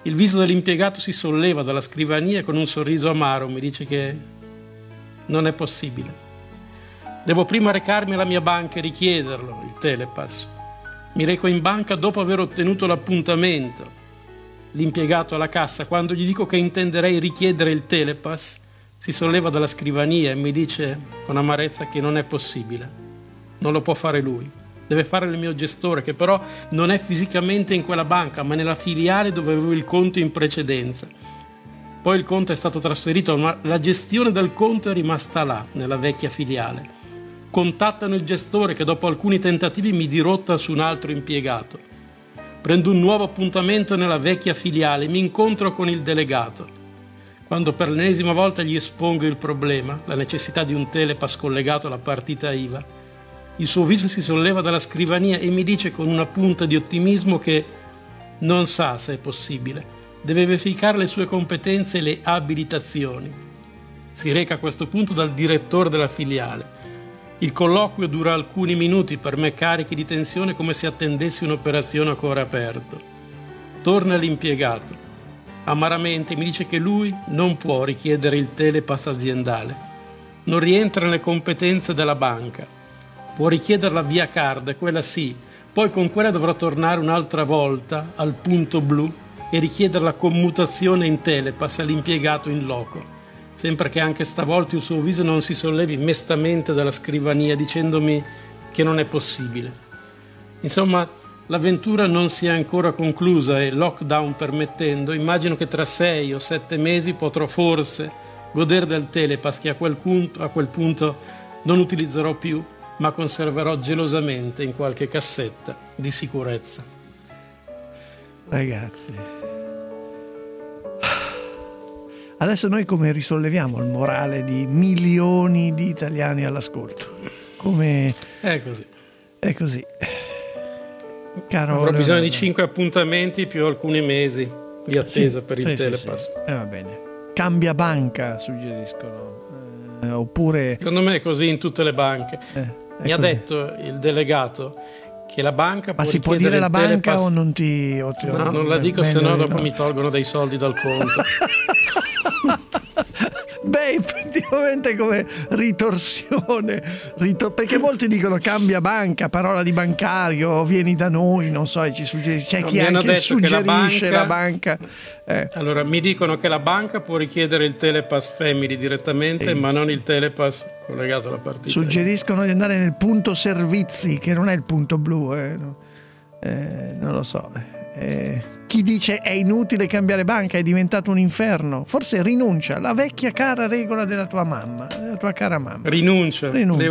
S15: Il viso dell'impiegato si solleva dalla scrivania e con un sorriso amaro mi dice che non è possibile. Devo prima recarmi alla mia banca e richiederlo, il telepass. Mi reco in banca dopo aver ottenuto l'appuntamento. L'impiegato alla cassa, quando gli dico che intenderei richiedere il telepass, si solleva dalla scrivania e mi dice con amarezza che non è possibile. Non lo può fare lui. Deve fare il mio gestore, che però non è fisicamente in quella banca, ma nella filiale dove avevo il conto in precedenza. Poi il conto è stato trasferito, ma la gestione del conto è rimasta là, nella vecchia filiale. Contattano il gestore che dopo alcuni tentativi mi dirotta su un altro impiegato. Prendo un nuovo appuntamento nella vecchia filiale, mi incontro con il delegato. Quando per l'ennesima volta gli espongo il problema, la necessità di un telepass collegato alla partita IVA, il suo viso si solleva dalla scrivania e mi dice con una punta di ottimismo che non sa se è possibile, deve verificare le sue competenze e le abilitazioni. Si reca a questo punto dal direttore della filiale. Il colloquio dura alcuni minuti, per me carichi di tensione come se attendessi un'operazione a cuore aperto. Torna l'impiegato. Amaramente mi dice che lui non può richiedere il telepass aziendale. Non rientra nelle competenze della banca. Può richiederla via card, quella sì. Poi con quella dovrà tornare un'altra volta al punto blu e richiedere la commutazione in telepass all'impiegato in loco. Sempre che anche stavolta il suo viso non si sollevi mestamente dalla scrivania dicendomi che non è possibile. Insomma, l'avventura non si è ancora conclusa e, lockdown permettendo, immagino che tra 6 o 7 mesi potrò forse godere del telepass che a quel punto non utilizzerò più, ma conserverò gelosamente in qualche cassetta di sicurezza.
S4: Ragazzi, adesso noi come risolleviamo il morale di milioni di italiani all'ascolto? Come...
S15: È così.
S4: È così. Caro
S15: avrò bisogno di 5 appuntamenti più alcuni mesi di attesa per il telepass.
S4: Sì. Va bene. Cambia banca, suggeriscono. Oppure...
S15: Secondo me è così in tutte le banche. Mi ha detto il delegato che la banca può
S4: si può dire la banca
S15: telepass...
S4: o non ti...
S15: No, non la dico, se no dopo mi tolgono dei soldi dal conto.
S4: Beh, effettivamente come ritorsione, perché molti dicono cambia banca, parola di bancario, vieni da noi, non so, ci suggerisce, c'è chi anche suggerisce la banca.
S15: Allora, mi dicono che la banca può richiedere il telepass family direttamente, ma non il telepass collegato alla partita.
S4: Suggeriscono di andare nel punto servizi, che non è il punto blu, non lo so. Chi dice è inutile cambiare banca, è diventato un inferno, forse rinuncia, la vecchia cara regola della tua mamma, della tua cara mamma.
S15: Rinuncia.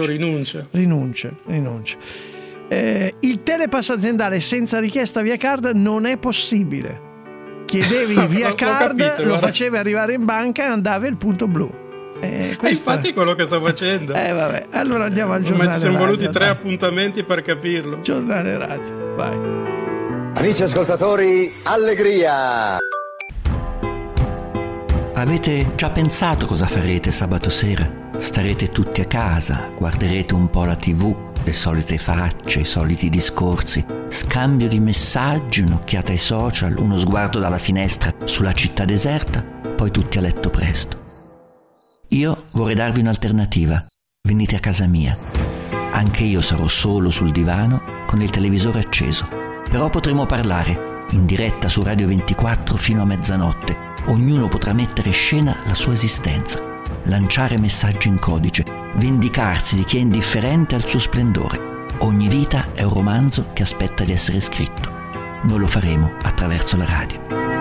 S4: Il telepass aziendale senza richiesta via card non è possibile. Chiedevi via card, lo facevi arrivare in banca e andavi al punto blu.
S15: Infatti è quello che sto facendo.
S4: Vabbè. Allora andiamo al giornale.
S15: Ma ci sono voluti 3
S4: dai.
S15: appuntamenti per capirlo.
S4: Giornale radio, vai.
S20: Amici ascoltatori, allegria!
S21: Avete già pensato cosa farete sabato sera? Starete tutti a casa, guarderete un po' la TV, le solite facce, i soliti discorsi, scambio di messaggi, un'occhiata ai social, uno sguardo dalla finestra sulla città deserta, poi tutti a letto presto. Io vorrei darvi un'alternativa. Venite a casa mia. Anche io sarò solo sul divano con il televisore acceso. Però potremo parlare, in diretta su Radio 24 fino a mezzanotte. Ognuno potrà mettere in scena la sua esistenza, lanciare messaggi in codice, vendicarsi di chi è indifferente al suo splendore. Ogni vita è un romanzo che aspetta di essere scritto. Noi lo faremo attraverso la radio.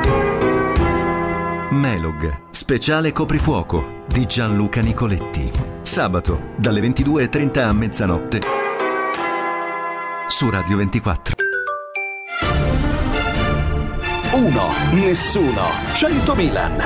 S22: Melog, speciale coprifuoco di Gianluca Nicoletti. Sabato, dalle 22:30 a mezzanotte, su Radio 24.
S3: 1, nessuno, 100 Milan.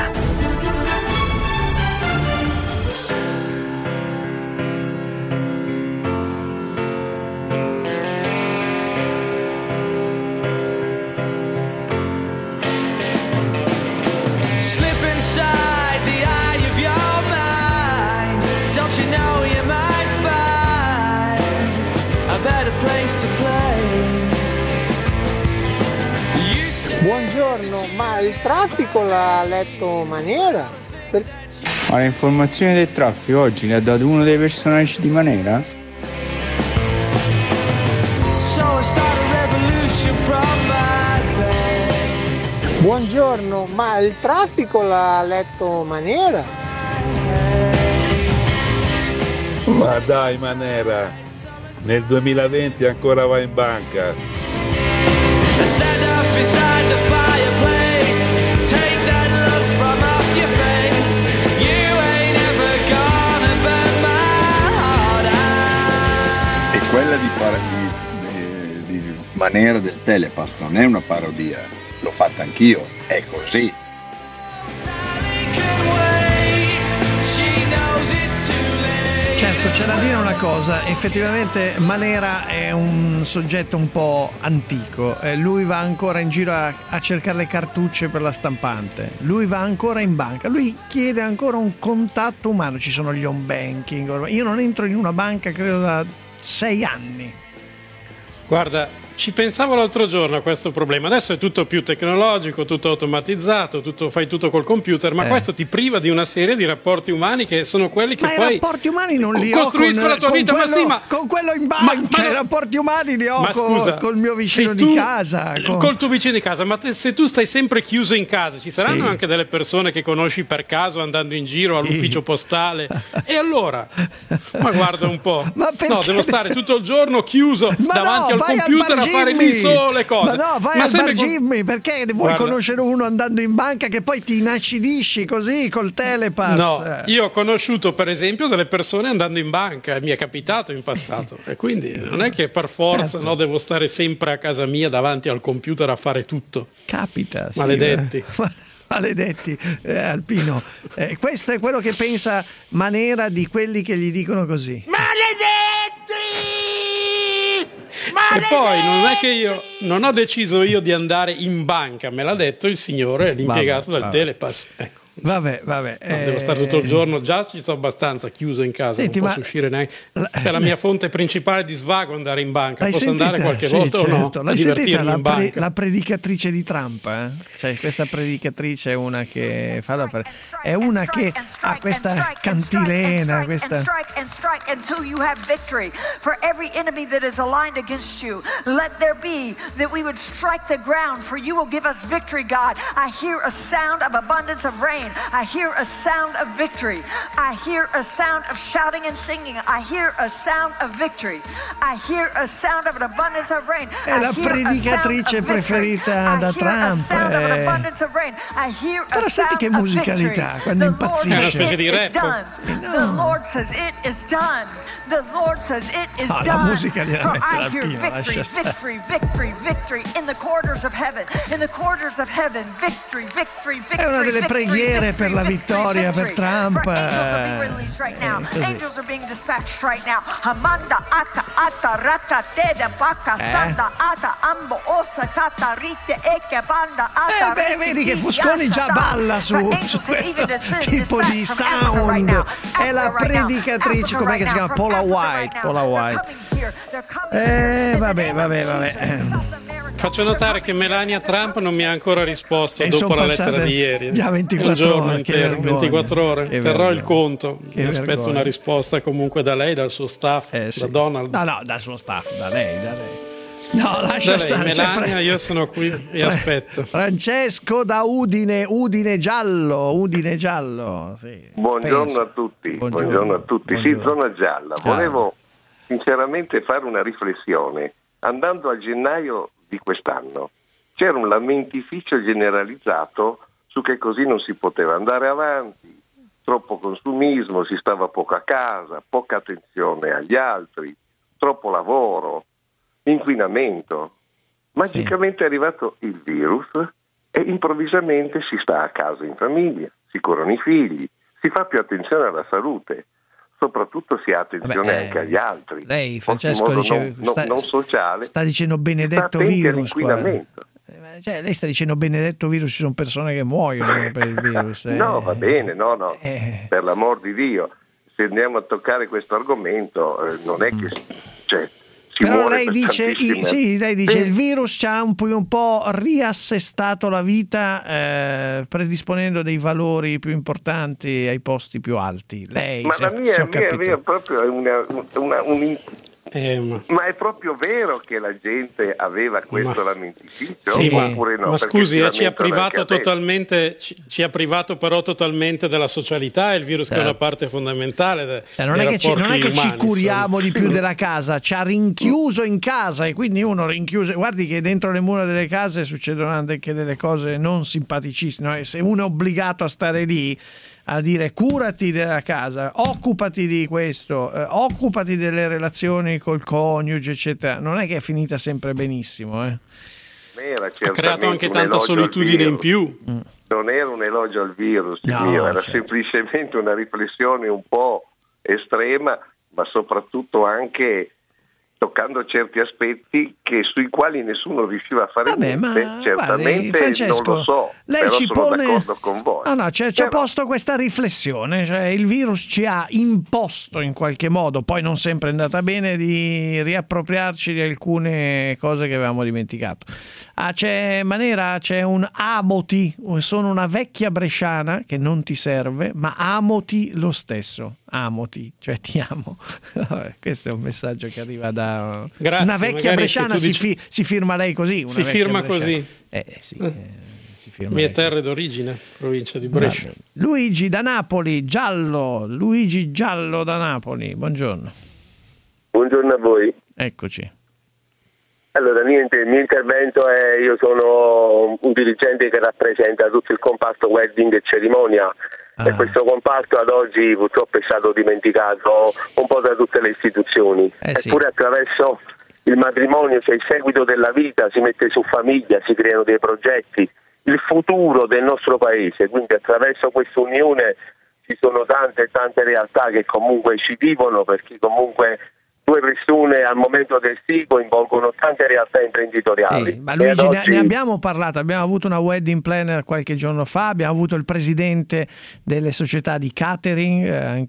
S19: Buongiorno, ma il traffico l'ha letto Manera?
S1: Ma le informazioni del traffico oggi le ha dato uno dei personaggi di Manera?
S19: Buongiorno, ma il traffico l'ha letto Manera?
S2: Ma dai Manera, nel 2020 ancora va in banca.
S23: E quella di Manera del Telepass non è una parodia, l'ho fatta anch'io, è così.
S4: Certo, c'è da dire una cosa, effettivamente Manera è un soggetto un po' antico, lui va ancora in giro a cercare le cartucce per la stampante, lui va ancora in banca, lui chiede ancora un contatto umano, ci sono gli home banking, io non entro in una banca credo da 6 anni.
S15: Guarda, ci pensavo l'altro giorno a questo problema. Adesso è tutto più tecnologico, tutto automatizzato, fai tutto col computer, ma questo ti priva di una serie di rapporti umani che sono quelli che poi
S4: i rapporti umani non li
S15: costruiscono la tua vita.
S4: Con quello in banca, i rapporti umani li ho col mio vicino di casa.
S15: Col tuo vicino di casa, ma se tu stai sempre chiuso in casa, ci saranno anche delle persone che conosci per caso andando in giro all'ufficio postale. E allora? Ma guarda un po'. No, devo stare tutto il giorno chiuso davanti al computer a fare lì solo le cose.
S4: Ma no, vai al bar Jimmy, perché vuoi conoscere uno andando in banca che poi ti inacidisci così col telepass?
S15: No, io ho conosciuto per esempio delle persone andando in banca, mi è capitato in passato e quindi non è che per forza devo stare sempre a casa mia davanti al computer a fare tutto.
S4: Capita,
S15: maledetti.
S4: Maledetti, Alpino. Questo è quello che pensa Manera di quelli che gli dicono così.
S15: E poi non è che io non ho deciso io di andare in banca, me l'ha detto il signore, l'impiegato del Telepass. Ecco.
S4: Vabbè.
S15: Devo stare tutto il giorno, già ci sto abbastanza chiuso in casa, non posso uscire neanche. È la mia fonte principale di svago andare in banca. Posso andare qualche volta o no?
S4: L'hai sentita la predicatrice di Trump? Cioè, questa predicatrice è una che è una che ha questa cantilena, questa
S24: strike until you have victory. For every enemy that is aligned against you, let there be that we would strike the ground, for you will give us victory, God. I hear a sound of abundance of rain. I hear a sound of victory. I hear a sound of shouting and singing. I hear a sound of victory. I hear a sound of an abundance of rain.
S4: È la predicatrice preferita da Trump. Però senti che musicalità quando impazzisce.
S15: È una specie di rap.
S24: The Lord says it is done. The Lord says it is done.
S4: La musica gliela mette
S24: I
S4: Alpino,
S24: hear
S4: lascia stare.
S24: victory in the corridors of heaven. In the corridors of heaven, victory.
S4: È una delle preghiere per la vittoria per Trump.
S24: Angels are being dispatched right now. Amanda ata raka teda baka sanda ata ambo osa tata rite eke banda ata.
S4: Vedi che Fusconi già balla su questo tipo di sound. È la predicatrice, com'è che si chiama? Paula White. Vabbè.
S15: Faccio notare che Melania Trump non mi ha ancora risposto dopo la lettera di ieri.
S4: Già 24
S15: un giorno
S4: ore,
S15: intero, 24 ore. Terrò il conto. Mi aspetto
S4: vergogna.
S15: una risposta comunque da lei, dal suo staff, da Donald.
S4: No, dal suo staff, da lei. No, lascia stare.
S15: Melania, io sono qui e aspetto.
S4: Francesco da Udine giallo. Sì,
S10: buongiorno a tutti. Buongiorno a tutti. Sì, zona gialla. Volevo sinceramente fare una riflessione. Andando a gennaio di quest'anno c'era un lamentificio generalizzato su che così non si poteva andare avanti, troppo consumismo, si stava poco a casa, poca attenzione agli altri, troppo lavoro, inquinamento. Magicamente è arrivato il virus e improvvisamente si sta a casa in famiglia, si curano i figli, si fa più attenzione alla salute. Soprattutto si ha attenzione anche agli altri.
S4: Lei, Francesco, dice,
S10: non sociale.
S4: Sta dicendo benedetto virus.
S10: All'inquinamento.
S4: Cioè, lei sta dicendo benedetto virus, ci sono persone che muoiono per il virus.
S10: No, va bene, no. Per l'amor di Dio, se andiamo a toccare questo argomento, non è che
S4: Però lei dice, il virus ci ha un po' riassestato la vita, predisponendo dei valori più importanti ai posti più alti. Lei,
S5: ma la mia è proprio ma è proprio vero che la gente aveva questo lamentificio oppure no?
S15: Ma scusi, ci ha privato però totalmente della socialità, il virus che è una parte fondamentale
S4: non è che ci curiamo di più della casa, ci ha rinchiuso in casa, e quindi uno rinchiuso, guardi che dentro le mura delle case succedono anche delle cose non simpaticissime, no? Se uno è obbligato a stare lì a dire curati della casa, occupati di questo, occupati delle relazioni col coniuge, eccetera, non è che è finita sempre benissimo.
S5: Ha
S15: creato anche tanta solitudine in più.
S5: Non era un elogio al virus, era semplicemente una riflessione un po' estrema, ma soprattutto anche toccando certi aspetti sui quali nessuno riusciva a fare niente. Certamente Francesco, non lo so, lei però ci sono d'accordo con voi.
S4: Ci ha posto questa riflessione, cioè il virus ci ha imposto in qualche modo, poi non sempre è andata bene, di riappropriarci di alcune cose che avevamo dimenticato. C'è un amoti, sono una vecchia bresciana che non ti serve, ma amoti lo stesso. Amoti, cioè ti amo. Questo è un messaggio che arriva da una vecchia bresciana, si firma lei così.
S15: Si firma così.
S4: Si firma
S15: mie terre d'origine, provincia di Brescia.
S4: Luigi da Napoli, Luigi Giallo da Napoli, buongiorno.
S6: Buongiorno a voi.
S4: Eccoci.
S6: Allora, niente, il mio intervento è: io sono un dirigente che rappresenta tutto il comparto wedding e cerimonia, e questo comparto ad oggi purtroppo è stato dimenticato un po' da tutte le istituzioni. Eppure attraverso il matrimonio c'è il seguito della vita, si mette su famiglia, si creano dei progetti, il futuro del nostro paese, quindi attraverso questa unione ci sono tante realtà che comunque ci vivono, perché comunque due persone al momento del sì coinvolgono tante realtà imprenditoriali.
S4: Ma Luigi, ne abbiamo parlato, abbiamo avuto una wedding planner qualche giorno fa, abbiamo avuto il presidente delle società di catering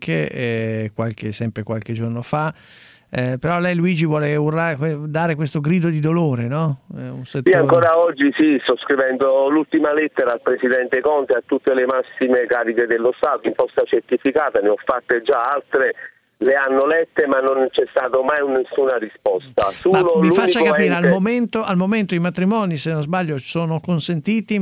S4: anche sempre qualche giorno fa, però lei, Luigi, vuole dare questo grido di dolore, no?
S6: Sì, ancora oggi sto scrivendo l'ultima lettera al presidente Conte e a tutte le massime cariche dello Stato, imposta certificata, ne ho fatte già altre, le hanno lette, ma non c'è stato mai nessuna risposta.
S4: Mi faccia capire, al momento i matrimoni, se non sbaglio, sono consentiti,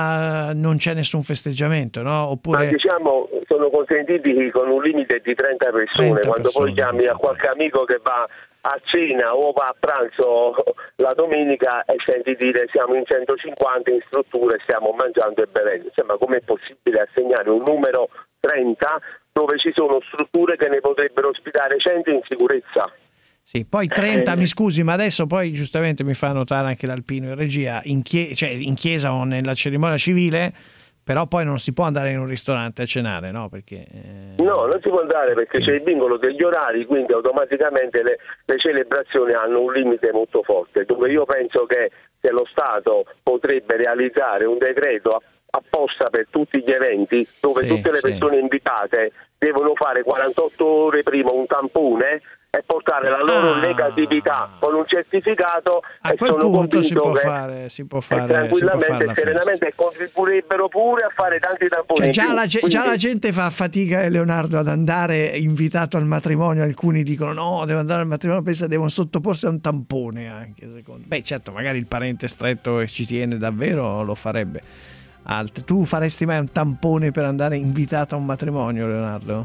S4: ma non c'è nessun festeggiamento, no? Oppure...
S6: Ma diciamo, sono consentiti con un limite di 30 persone. Quando poi chiami a qualche amico che va a cena o va a pranzo la domenica e senti dire siamo in 150 in struttura e stiamo mangiando e bevendo, ma com'è possibile assegnare un numero 30 dove ci sono strutture che ne potrebbero ospitare 100 in sicurezza?
S4: Sì, poi 30, mi scusi, ma adesso poi giustamente mi fa notare anche l'Alpino in regia, in chiesa o nella cerimonia civile, però poi non si può andare in un ristorante a cenare, no? Perché
S6: no, non si può andare perché c'è il vincolo degli orari, quindi automaticamente le celebrazioni hanno un limite molto forte, dove io penso che se lo Stato potrebbe realizzare un decreto apposta per tutti gli eventi, dove tutte le persone invitate devono fare 48 ore prima un tampone e portare la loro negatività con un certificato,
S4: a quel punto si può fare
S6: tranquillamente e serenamente, e contribuirebbero pure a fare tanti tamponi.
S4: Già la gente fa fatica, Leonardo, ad andare invitato al matrimonio. Alcuni dicono no, devo andare al matrimonio, pensa devono sottoporsi a un tampone anche, secondo. Beh, certo, magari il parente stretto che ci tiene davvero lo farebbe. Altri. Tu faresti mai un tampone per andare invitato a un matrimonio, Leonardo?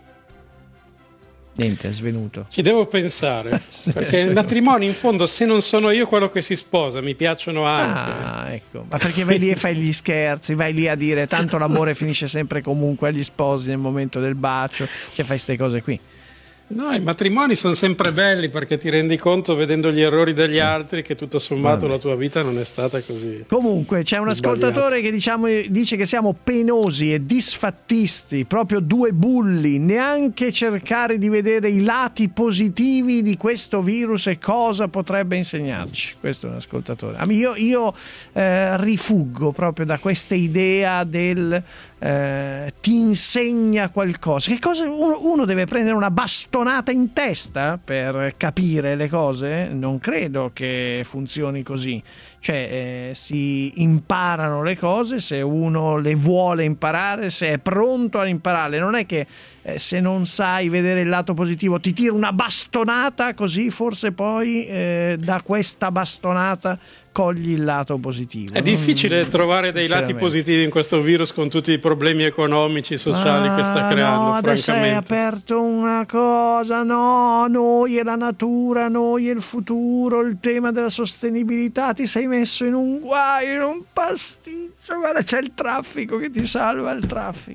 S4: Niente, è svenuto.
S15: Ci devo pensare, perché il matrimonio, in fondo, se non sono io quello che si sposa, mi piacciono anche.
S4: Ecco. Ma perché vai lì e fai gli scherzi, vai lì a dire tanto l'amore finisce sempre comunque agli sposi nel momento del bacio, fai queste cose qui.
S15: No, i matrimoni sono sempre belli perché ti rendi conto, vedendo gli errori degli altri, che tutto sommato la tua vita non è stata così.
S4: Comunque c'è un ascoltatore che dice che siamo penosi e disfattisti, proprio due bulli, neanche cercare di vedere i lati positivi di questo virus e cosa potrebbe insegnarci. Questo è un ascoltatore. Io rifuggo proprio da questa idea del ti insegna qualcosa. Che cosa uno deve prendere una bastonata bastonata in testa per capire le cose? Non credo che funzioni così. Cioè si imparano le cose se uno le vuole imparare, se è pronto a impararle. Non è che se non sai vedere il lato positivo ti tira una bastonata, così forse poi da questa bastonata cogli il lato positivo. È
S15: difficile trovare dei lati positivi in questo virus con tutti i problemi economici, sociali che sta creando.
S4: No, adesso hai aperto una cosa, no, noi e la natura, noi e il futuro, il tema della sostenibilità, ti sei messo in un guaio, in un pasticcio. Guarda, c'è il traffico che ti salva, il traffico.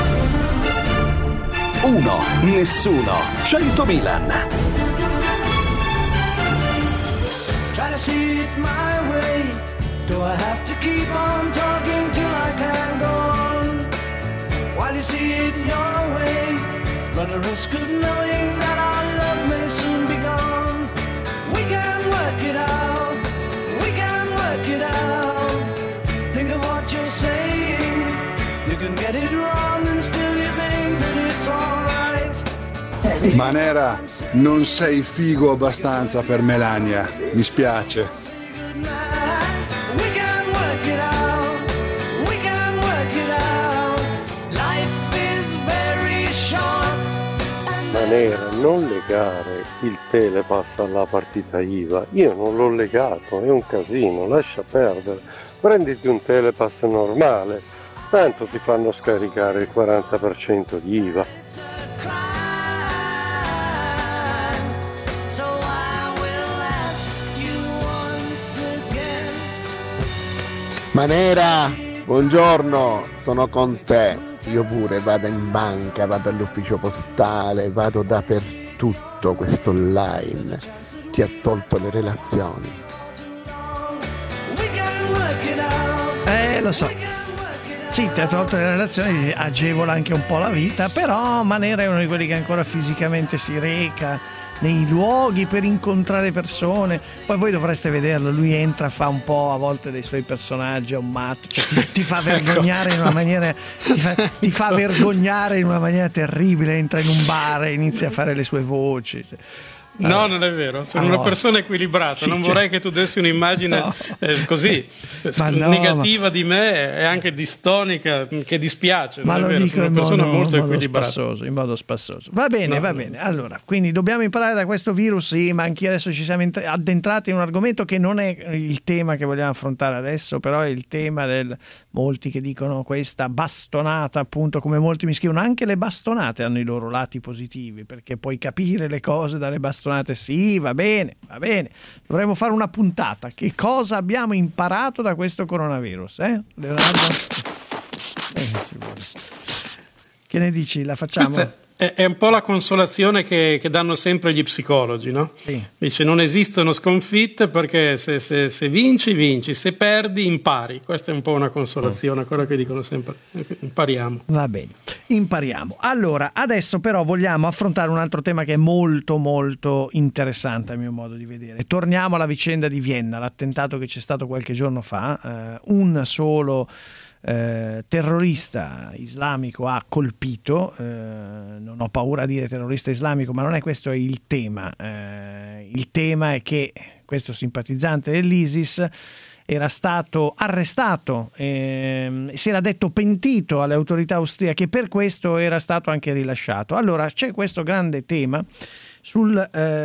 S3: 1, nessuno, 100 Milan.
S7: Try to see it my way. Do I have to keep on talking till I can go on? While you see it your way, run the risk of knowing that our love may soon be gone. We can work it out. We can work it out. Think of what you're saying. You can get it wrong and still you think that it's alright.
S23: Manera, non sei figo abbastanza per Melania, mi spiace.
S8: Manera, non legare il telepass alla partita IVA. Io non l'ho legato, è un casino, lascia perdere. Prenditi un telepass normale, tanto ti fanno scaricare il 40% di IVA.
S11: Manera, buongiorno, sono con te. Io pure vado in banca, vado all'ufficio postale, vado dappertutto questo online. Ti ha tolto le relazioni.
S4: Lo so. Sì, ti ha tolto le relazioni, agevola anche un po' la vita, però Manera è uno di quelli che ancora fisicamente si reca nei luoghi per incontrare persone. Poi voi dovreste vederlo, lui entra, fa un po' a volte dei suoi personaggi, è un matto, cioè ti fa vergognare in una maniera ti fa vergognare in una maniera terribile. Entra in un bar e inizia a fare le sue voci, cioè.
S15: No, non è vero, sono una persona equilibrata, sì, non vorrei che tu dessi un'immagine così negativa di me e anche distonica, che dispiace.
S4: Ma
S15: non
S4: lo
S15: è vero,
S4: dico
S15: sono una persona molto equilibrata.
S4: In modo spassoso. Va bene, va bene. Allora, quindi dobbiamo imparare da questo virus, sì, ma anche adesso ci siamo addentrati in un argomento che non è il tema che vogliamo affrontare adesso, però è il tema del molti che dicono questa bastonata, appunto, come molti mi scrivono, anche le bastonate hanno i loro lati positivi, perché puoi capire le cose dalle bastonate. Sì, va bene, dovremmo fare una puntata. Che cosa abbiamo imparato da questo coronavirus, Leonardo? Che ne dici, la facciamo?
S15: Questa è un po' la consolazione che danno sempre gli psicologi, no?
S4: Sì.
S15: Dice non esistono sconfitte perché se vinci, se perdi impari. Questa è un po' una consolazione, quello che dicono sempre, impariamo.
S4: Va bene, impariamo. Allora, adesso però vogliamo affrontare un altro tema che è molto molto interessante a mio modo di vedere. Torniamo alla vicenda di Vienna, l'attentato che c'è stato qualche giorno fa, un solo terrorista islamico ha colpito, non ho paura di dire terrorista islamico, ma non è questo il tema. Il tema è che questo simpatizzante dell'ISIS era stato arrestato, si era detto pentito alle autorità austriache, per questo era stato anche rilasciato. Allora c'è questo grande tema sulla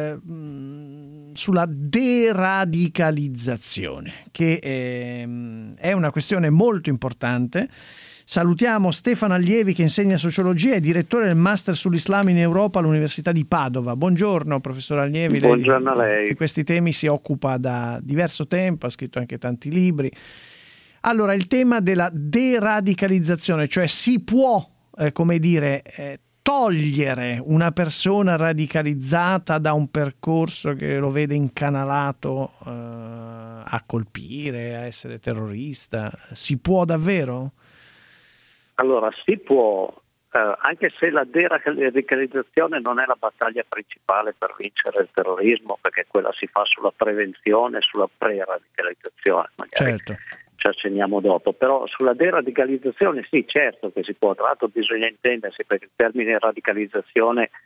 S4: deradicalizzazione, che è una questione molto importante. Salutiamo Stefano Allievi, che insegna sociologia e direttore del Master sull'Islam in Europa all'Università di Padova. Buongiorno professor Allievi.
S8: Buongiorno a lei.
S4: Di questi temi si occupa da diverso tempo, ha scritto anche tanti libri. Allora, il tema della deradicalizzazione, cioè si può, togliere una persona radicalizzata da un percorso che lo vede incanalato a colpire, a essere terrorista? Si può davvero?
S12: Allora, si può, anche se la deradicalizzazione non è la battaglia principale per vincere il terrorismo, perché quella si fa sulla prevenzione e sulla pre-radicalizzazione, magari.
S4: Certo.
S12: Ci accenniamo dopo, però sulla deradicalizzazione sì, certo che si può. Tra l'altro bisogna intendersi, perché il termine radicalizzazione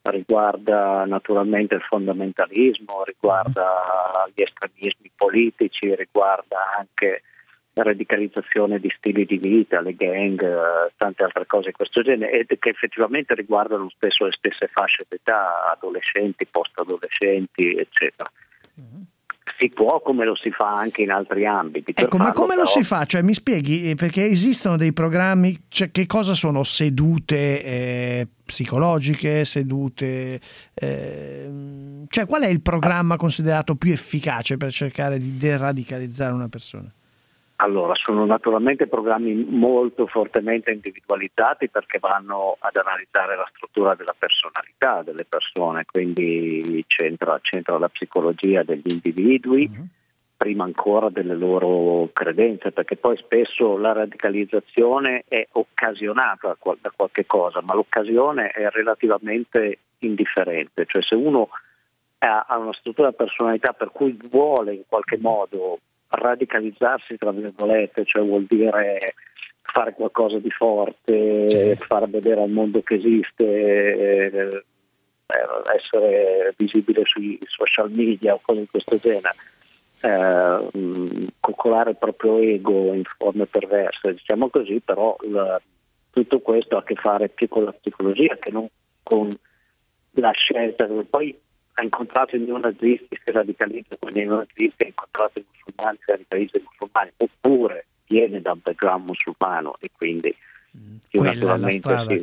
S12: riguarda naturalmente il fondamentalismo, riguarda gli estremismi politici, riguarda anche la radicalizzazione di stili di vita, le gang, tante altre cose di questo genere, e che effettivamente riguardano spesso le stesse fasce d'età, adolescenti, post-adolescenti, eccetera. Si può, come lo si fa anche in altri ambiti.
S4: Ecco, ma come lo si fa? Cioè, mi spieghi, perché esistono dei programmi, cioè, che cosa sono sedute psicologiche, sedute... cioè, qual è il programma considerato più efficace per cercare di deradicalizzare una persona?
S12: Allora, sono naturalmente programmi molto fortemente individualizzati, perché vanno ad analizzare la struttura della personalità delle persone, quindi c'entra la psicologia degli individui, prima ancora delle loro credenze, perché poi spesso la radicalizzazione è occasionata da qualche cosa, ma l'occasione è relativamente indifferente, cioè se uno ha una struttura della personalità per cui vuole in qualche modo radicalizzarsi, tra virgolette, cioè vuol dire fare qualcosa di forte, far vedere al mondo che esiste, essere visibile sui social media o cose di questo genere, coccolare il proprio ego in forme perverse, diciamo così, però tutto questo ha a che fare più con la psicologia che non con la scelta. Poi ha incontrato i neonazisti, si radicalizza con i neonazisti, ha incontrato i musulmani, si radicalizza i musulmani, oppure viene da un background musulmano e quindi naturalmente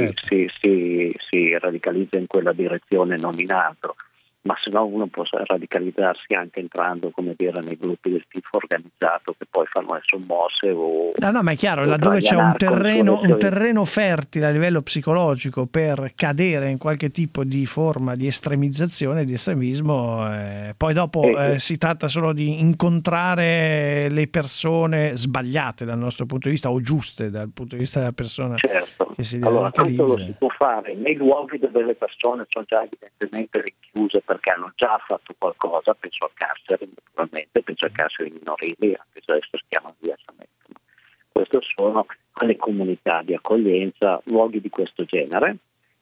S12: si radicalizza in quella direzione, non in altro. Ma se no uno può radicalizzarsi anche entrando, come dire, nei gruppi del tifo organizzato che poi fanno le sommosse o...
S4: No, ma è chiaro, laddove c'è un terreno fertile a livello psicologico per cadere in qualche tipo di forma di estremizzazione, di estremismo, poi dopo si tratta solo di incontrare le persone sbagliate dal nostro punto di vista o giuste dal punto di vista della persona che si radicalizza.
S12: Tanto lo si può fare nei luoghi dove le persone sono già evidentemente rinchiuse perché hanno già fatto qualcosa, penso a carceri naturalmente, penso a carceri minorili, anche se adesso si chiamano diversamente. Queste sono le comunità di accoglienza, luoghi di questo genere,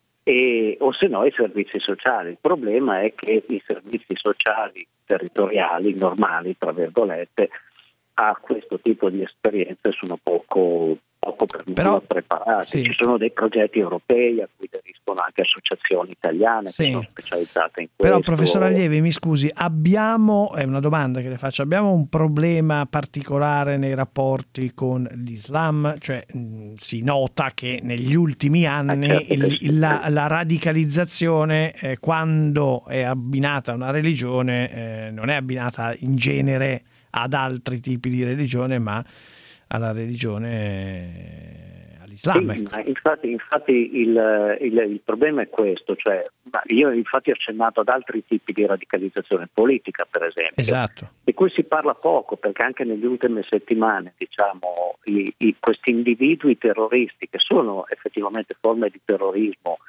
S12: o se no i servizi sociali. Il problema è che i servizi sociali territoriali, normali, tra virgolette, a questo tipo di esperienze sono poco preparati. Ci sono dei progetti europei a cui aderiscono anche associazioni italiane che sono specializzate in questo.
S4: Però professor Allievi, mi scusi, è una domanda che le faccio, abbiamo un problema particolare nei rapporti con l'Islam? Cioè si nota che negli ultimi anni la radicalizzazione quando è abbinata a una religione non è abbinata in genere ad altri tipi di religione, ma alla religione, all'Islam.
S12: Sì, infatti il problema è questo, cioè io infatti ho accennato ad altri tipi di radicalizzazione politica, per esempio, di cui si parla poco, perché anche nelle ultime settimane, diciamo, questi individui terroristi, che sono effettivamente forme di terrorismo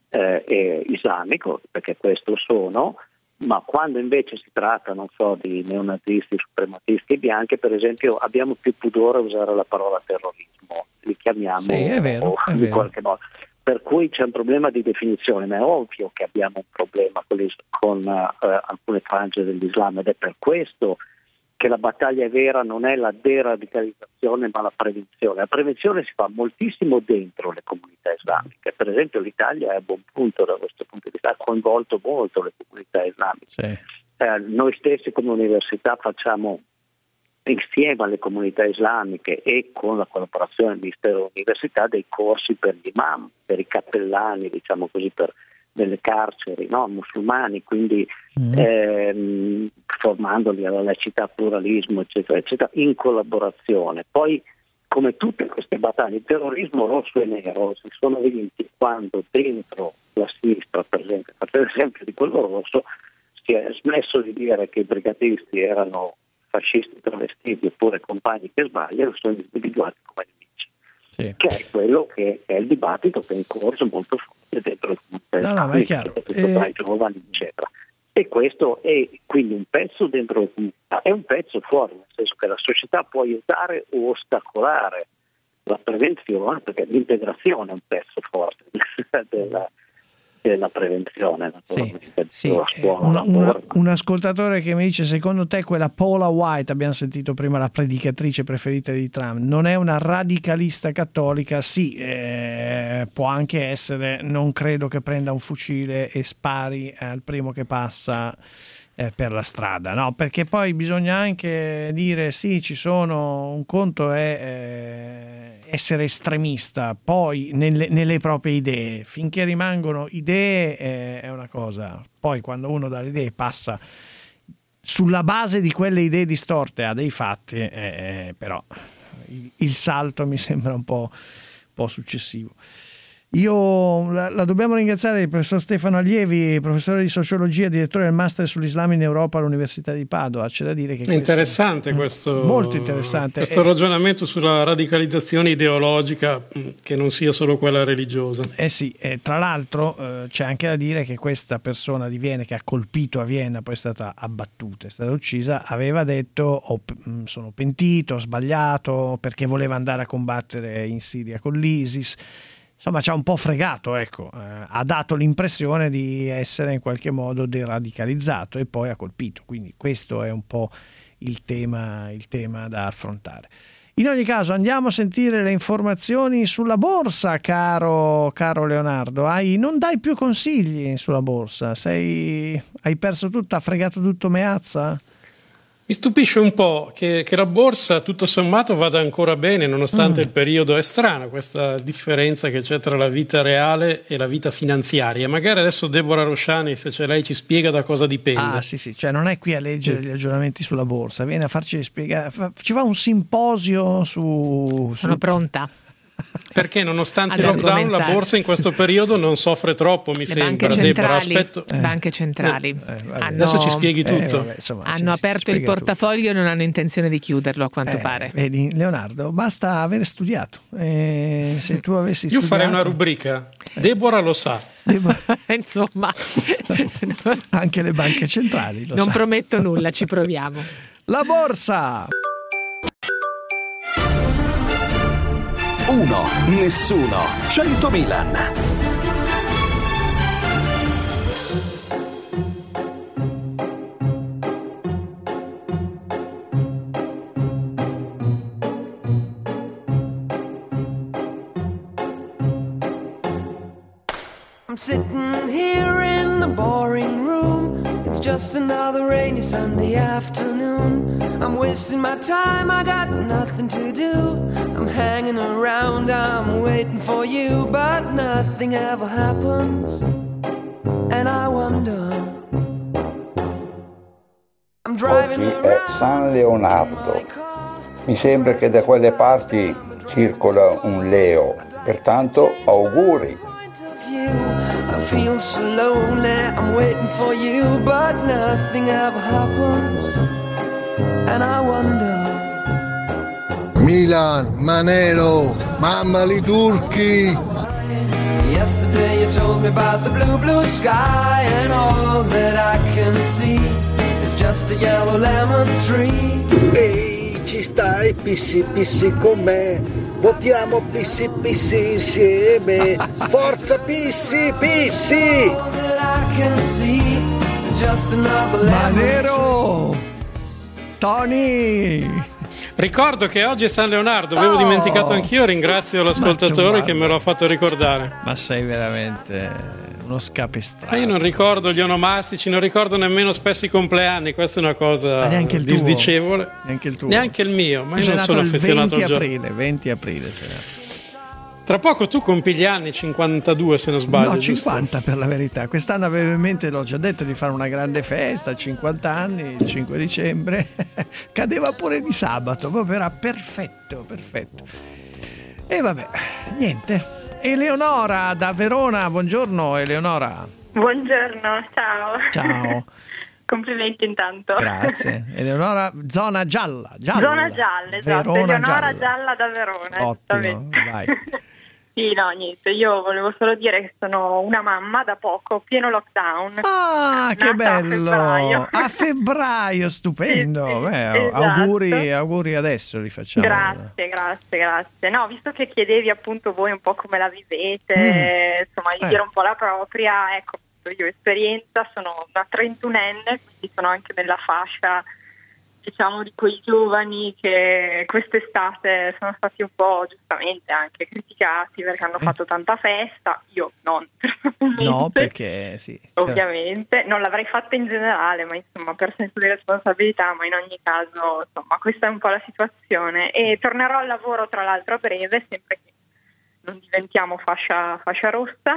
S12: islamico, perché questo sono, ma quando invece si tratta, non so, di neonazisti, suprematisti bianchi, per esempio, abbiamo più pudore a usare la parola terrorismo, li chiamiamo in qualche modo. Per cui c'è un problema di definizione, ma è ovvio che abbiamo un problema con alcune frange dell'Islam, ed è per questo che la battaglia vera non è la deradicalizzazione ma la prevenzione. La prevenzione si fa moltissimo dentro le comunità islamiche, per esempio l'Italia è a buon punto da questo punto di vista, ha coinvolto molto le comunità islamiche. Noi stessi come università facciamo insieme alle comunità islamiche e con la collaborazione del Ministero dell'Università dei corsi per gli imam, per i cappellani, diciamo così, per delle carceri musulmani, quindi formandoli alla laicità, pluralismo, eccetera, eccetera, in collaborazione. Poi, come tutte queste battaglie, il terrorismo rosso e nero si sono vinti quando dentro la sinistra, per esempio, faccio l'esempio di quello rosso, si è smesso di dire che i brigatisti erano fascisti travestiti oppure compagni che sbagliano, sono individuati come nemici, che è quello che è il dibattito che è in corso molto forte dentro le comunità tra i giovani, eccetera. E questo è quindi un pezzo dentro le comunità, è un pezzo fuori, nel senso che la società può aiutare o ostacolare la prevenzione, perché l'integrazione è un pezzo forte e la prevenzione, naturalmente.
S4: Sì. Un ascoltatore che mi dice: secondo te quella Paula White, abbiamo sentito prima la predicatrice preferita di Trump, non è una radicalista cattolica? Sì, può anche essere, non credo che prenda un fucile e spari al primo che passa per la strada, no? Perché poi bisogna anche dire sì, ci sono, un conto è essere estremista, poi nelle proprie idee, finché rimangono idee è una cosa, poi quando uno dalle idee passa sulla base di quelle idee distorte a dei fatti, però il salto mi sembra un po' successivo. Io la dobbiamo ringraziare il professor Stefano Allievi, professore di sociologia, direttore del master sull'Islam in Europa all'Università di Padova. C'è da dire che
S15: è interessante questo,
S4: molto interessante,
S15: questo ragionamento sulla radicalizzazione ideologica, che non sia solo quella religiosa.
S4: Sì, tra l'altro c'è anche da dire che questa persona di Vienna, che ha colpito a Vienna, poi è stata abbattuta, è stata uccisa, aveva detto sono pentito, ho sbagliato, perché voleva andare a combattere in Siria con l'ISIS. Insomma, ci ha un po' fregato, ecco, ha dato l'impressione di essere in qualche modo deradicalizzato e poi ha colpito. Quindi questo è un po' il tema da affrontare. In ogni caso andiamo a sentire le informazioni sulla borsa, caro Leonardo. Non dai più consigli sulla borsa? Hai perso tutto, ha fregato tutto Meazza?
S15: Mi stupisce un po' che la borsa tutto sommato vada ancora bene nonostante il periodo. È strana questa differenza che c'è tra la vita reale e la vita finanziaria. Magari adesso Deborah Rosciani, se c'è lei, ci spiega da cosa dipende.
S4: Sì, cioè non è qui a leggere gli aggiornamenti sulla borsa, viene a farci spiegare, ci fa un simposio su...
S9: Sono pronta.
S15: Perché nonostante il lockdown la borsa in questo periodo non soffre troppo, mi sembra.
S9: Banche centrali
S15: adesso ci spieghi tutto.
S9: Hanno aperto il portafoglio e non hanno intenzione di chiuderlo, a quanto pare.
S4: Vedi, Leonardo, basta aver studiato. Se tu avessi
S15: Io farei una rubrica, Deborah lo sa.
S9: Insomma,
S4: anche le banche centrali lo
S9: non
S4: sa.
S9: Prometto nulla, ci proviamo.
S4: La borsa.
S3: 1, nessuno, 100 Milan.
S7: I'm sitting here in the boring room. It's just another rainy Sunday afternoon. I'm wasting my time, I got nothing to do. I'm hanging around, I'm waiting for you, but nothing ever happens. And I wonder. I'm driving
S13: Oggi è San Leonardo. Mi sembra che da quelle parti circola un Leo, pertanto auguri.
S7: I feel so lonely, I'm waiting for you, but nothing ever happens. And I wonder.
S23: Milan, Manelo, mamma li turchi.
S7: Yesterday you told me about the blue, blue sky, and all that I can see is just a yellow lemon tree.
S14: Ehi, ci stai pissi pissi con me? Votiamo pissi pissi insieme. Forza pissi pissi.
S4: Manero, Tony.
S15: Ricordo che oggi è San Leonardo, avevo dimenticato anch'io, ringrazio l'ascoltatore che me lo ha fatto ricordare.
S4: Ma sei veramente uno scapestrato.
S15: Io non ricordo gli onomastici, non ricordo nemmeno spesso i compleanni, questa è una cosa disdicevole.
S4: Neanche il tuo.
S15: Neanche il mio, ma io non sono affezionato al giorno.
S4: 20 aprile.
S15: Tra poco tu compi gli anni, 52 se non sbaglio.
S4: No, 50 per la verità. Quest'anno avevo in mente, l'ho già detto, di fare una grande festa, 50 anni, il 5 dicembre. Cadeva pure di sabato, proprio era perfetto. E vabbè, niente. Eleonora da Verona, buongiorno Eleonora.
S16: Buongiorno, ciao. Complimenti intanto.
S4: Grazie. Eleonora, zona gialla.
S16: Zona gialla, esatto.
S4: Verona
S16: Eleonora gialla da Verona.
S4: Ottimo, vai.
S16: Sì, no, niente, io volevo solo dire che sono una mamma da poco, pieno lockdown.
S4: Ah, che bello! A febbraio, stupendo.
S16: Sì,
S4: Beh,
S16: esatto.
S4: auguri adesso li facciamo.
S16: Grazie. No, visto che chiedevi appunto voi un po' come la vivete, insomma, di dire un po' la propria, ecco, io esperienza, sono una 31enne, quindi sono anche nella fascia, diciamo, di quei giovani che quest'estate sono stati un po' giustamente anche criticati perché hanno fatto tanta festa. Io non, personalmente.
S4: No, perché sì.
S16: Ovviamente, non l'avrei fatta in generale, ma insomma per senso di responsabilità, ma in ogni caso, insomma, questa è un po' la situazione. E tornerò al lavoro tra l'altro a breve, sempre che non diventiamo fascia rossa.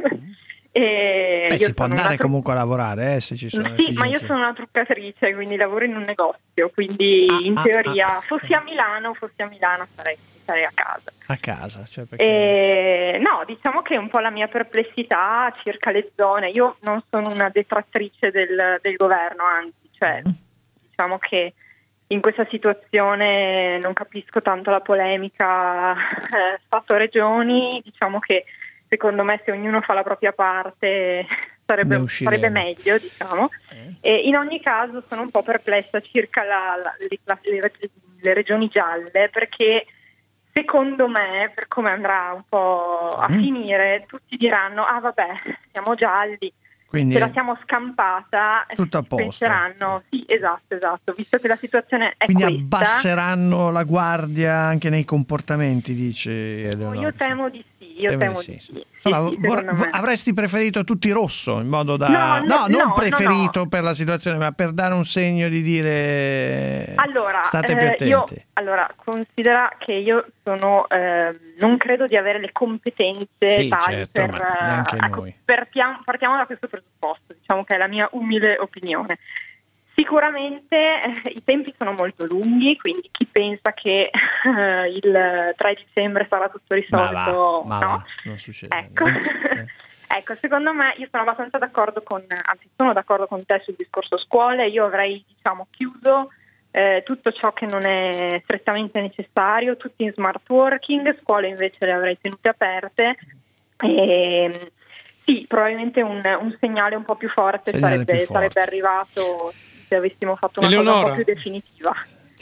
S4: Si può andare comunque a lavorare, se ci sono
S16: sì, ma io sono una truccatrice, quindi lavoro in un negozio, quindi in teoria fossi a Milano sarei a casa.
S4: A casa, cioè perché...
S16: No, diciamo che un po' la mia perplessità circa le zone, io non sono una detrattrice del governo, anzi, cioè diciamo che in questa situazione non capisco tanto la polemica Stato-Regioni, diciamo che secondo me se ognuno fa la propria parte sarebbe meglio, diciamo. E in ogni caso sono un po' perplessa circa le regioni gialle, perché secondo me, per come andrà un po' a finire, tutti diranno vabbè, siamo gialli,
S4: quindi
S16: ce la siamo scampata,
S4: tutto a posto.
S16: Penseranno, sì, esatto, visto che la situazione è
S4: quindi
S16: questa.
S4: Abbasseranno la guardia anche nei comportamenti, dice Eleonora.
S16: Io temo di sì.
S4: Insomma, avresti preferito tutti rosso, in modo da non preferito per la situazione, ma per dare un segno di dire state più attenti.
S16: Considera che io sono non credo di avere le competenze tali partiamo da questo presupposto, diciamo che è la mia umile opinione. Sicuramente i tempi sono molto lunghi, quindi chi pensa che il 3 dicembre sarà tutto risolto, no,
S4: non succede.
S16: Ecco, secondo me io sono abbastanza d'accordo sono d'accordo con te sul discorso scuole. Io avrei, diciamo, chiuso tutto ciò che non è strettamente necessario, tutti in smart working, scuole invece le avrei tenute aperte. Sì, probabilmente un segnale un po' più forte sarebbe arrivato se avessimo fatto una cosa un po' più definitiva.
S4: Ti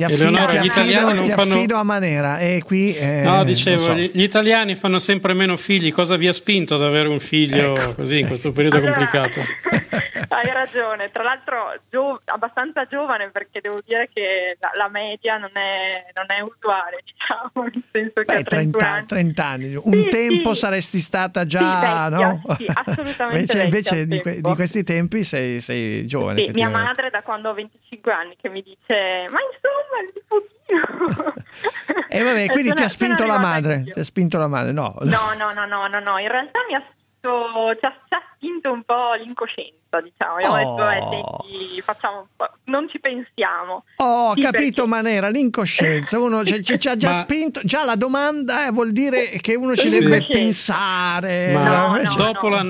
S4: affido a Manera e qui
S15: dicevo, gli italiani fanno sempre meno figli. Cosa vi ha spinto ad avere un figlio così in questo periodo complicato?
S16: Hai ragione, tra l'altro abbastanza giovane, perché devo dire che la media non è usuale, diciamo, nel senso che a
S4: 30 anni. Un tempo saresti stata già,
S16: vecchia,
S4: no?
S16: Sì, assolutamente
S4: invece di questi tempi sei giovane.
S16: Sì, mia madre da quando ho 25 anni che mi dice ma insomma il nipotino.
S4: E vabbè, quindi ti ha spinto la madre? Ti ha spinto la madre? No,
S16: in realtà ci ha spinto un po' l'incoscienza, diciamo. Io ho detto, facciamo un po', non ci pensiamo.
S4: Capito, perché... Manera, l'incoscienza. Uno ci ha già spinto, già la domanda vuol dire che uno ci deve pensare.
S15: Dopo la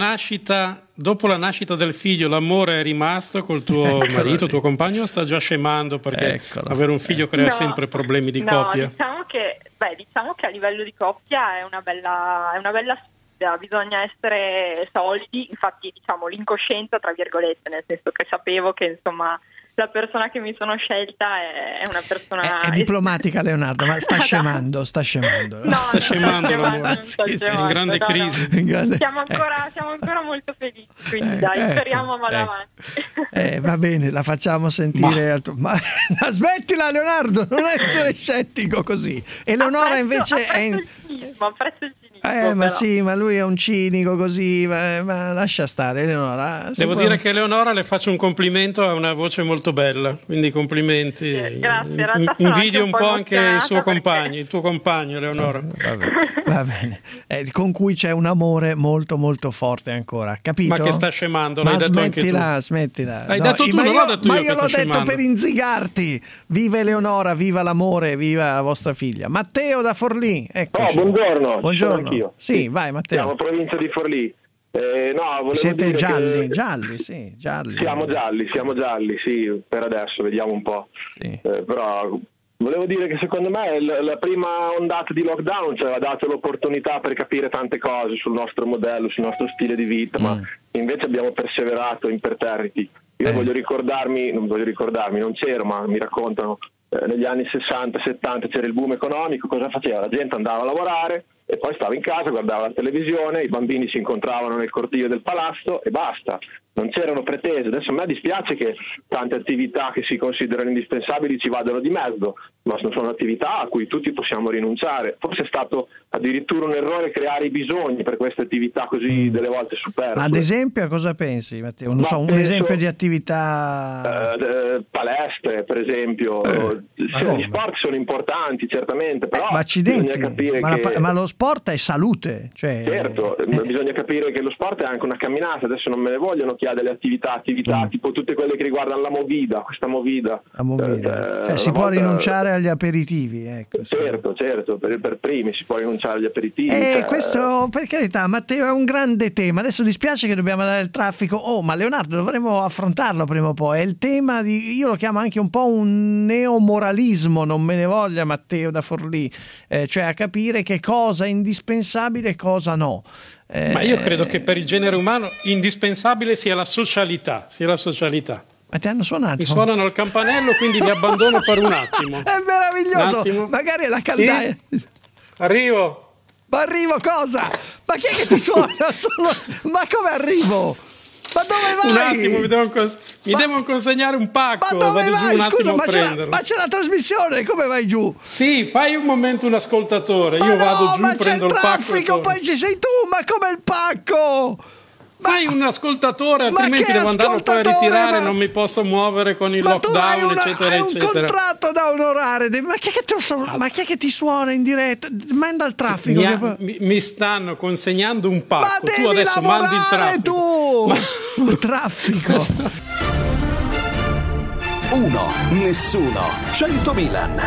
S15: nascita del figlio, l'amore è rimasto col tuo marito, tuo compagno, sta già scemando perché avere un figlio crea sempre problemi di coppia?
S16: Diciamo che a livello di coppia è una bella sfida, bisogna essere solidi, infatti diciamo l'incoscienza tra virgolette, nel senso che sapevo che insomma la persona che mi sono scelta è una persona...
S4: È diplomatica, Leonardo, ma sta scemando.
S16: No,
S15: sta scemando l'amore. In grande crisi.
S16: Siamo ancora molto felici, quindi speriamo vada avanti.
S4: Va bene, la facciamo sentire. Ma smettila, Leonardo, non essere scettico così. Eleonora invece
S16: apprezzo il cinismo.
S4: Ma sì, ma lui è un cinico così, ma lascia stare, Eleonora.
S15: Devo dire che Eleonora le faccio un complimento, ha una voce molto bella, quindi complimenti.
S16: Grazie.
S15: Invidio un po' anche il suo compagno, il tuo compagno, Eleonora.
S4: Va bene. Con cui c'è un amore molto molto forte ancora, capito?
S15: Ma che sta scemando, l'hai detto anche tu.
S4: Smettila.
S15: L'hai detto tu, non l'ho detto io.
S4: Ma io l'ho detto per inzigarti. Viva Eleonora, viva l'amore, viva la vostra figlia. Matteo da Forlì, eccoci.
S17: Buongiorno. Anch'io.
S4: Sì, vai Matteo.
S17: Siamo provincia di Forlì.
S4: Siete gialli, sì, gialli.
S17: Siamo gialli, sì, per adesso, vediamo un po'.
S4: Sì.
S17: Però Volevo dire che secondo me la prima ondata di lockdown ci aveva dato l'opportunità per capire tante cose sul nostro modello, sul nostro stile di vita, ma invece abbiamo perseverato imperterriti. Io non c'ero, ma mi raccontano, negli anni 60-70 c'era il boom economico, cosa faceva? La gente andava a lavorare e poi stava in casa, guardava la televisione, i bambini si incontravano nel cortile del palazzo e basta. Non c'erano pretese. Adesso a me dispiace che tante attività che si considerano indispensabili ci vadano di mezzo, ma sono attività a cui tutti possiamo rinunciare. Forse è stato addirittura un errore creare i bisogni per queste attività così delle volte superflue.
S4: Ad esempio, a cosa pensi, Matteo? Un esempio di attività...
S17: palestre, per esempio. Gli sport sono importanti, certamente, però
S4: accidenti,
S17: bisogna capire
S4: ma lo sport è salute. Cioè...
S17: Certo, bisogna capire che lo sport è anche una camminata. Adesso non me ne vogliono chi ha delle attività tipo tutte quelle che riguardano la movida, questa movida.
S4: Si può rinunciare agli aperitivi, ecco.
S17: Certo, per primi si può rinunciare agli aperitivi.
S4: Questo, per carità, Matteo, è un grande tema. Adesso dispiace che dobbiamo andare al traffico, ma Leonardo, dovremmo affrontarlo prima o poi. È il tema io lo chiamo anche un po' un neomoralismo, non me ne voglia Matteo da Forlì, cioè a capire che cosa è indispensabile e cosa no.
S15: Ma io credo che per il genere umano indispensabile sia la socialità.
S4: Ma ti hanno suonato?
S15: Mi suonano il campanello, quindi li abbandono per un attimo.
S4: È meraviglioso, magari è la caldaia.
S15: Sì. Arrivo.
S4: Ma arrivo cosa? Ma chi è che ti suona? Ma come arrivo? Ma dove vai?
S15: Un attimo, mi devono consegnare un pacco.
S4: Ma dove vai? Scusa,
S15: ma
S4: c'è la trasmissione, come vai giù?
S15: Sì, fai un momento un ascoltatore. Io vado giù, prendo il pacco.
S4: Ma c'è il traffico, poi ci sei tu, ma come il pacco?
S15: Fai un ascoltatore, altrimenti devo andarlo poi a ritirare, non mi posso muovere con il lockdown, eccetera,
S4: hai
S15: eccetera.
S4: un contratto da onorare, ma chi è che ti suona in diretta? Manda il traffico.
S15: Mi stanno consegnando un pacco,
S4: ma
S15: tu adesso mandi il traffico.
S4: Il traffico.
S3: 1, nessuno, 100 Milan.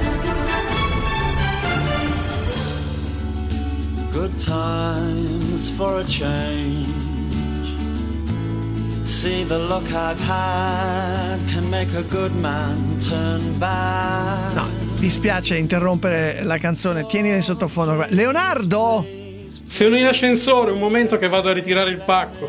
S7: Good times for a change. See the look I've had can make a good man turn bad.
S4: No, dispiace interrompere la canzone, tienila in sottofondo. Leonardo?
S15: Sono in ascensore, un momento che vado a ritirare il pacco.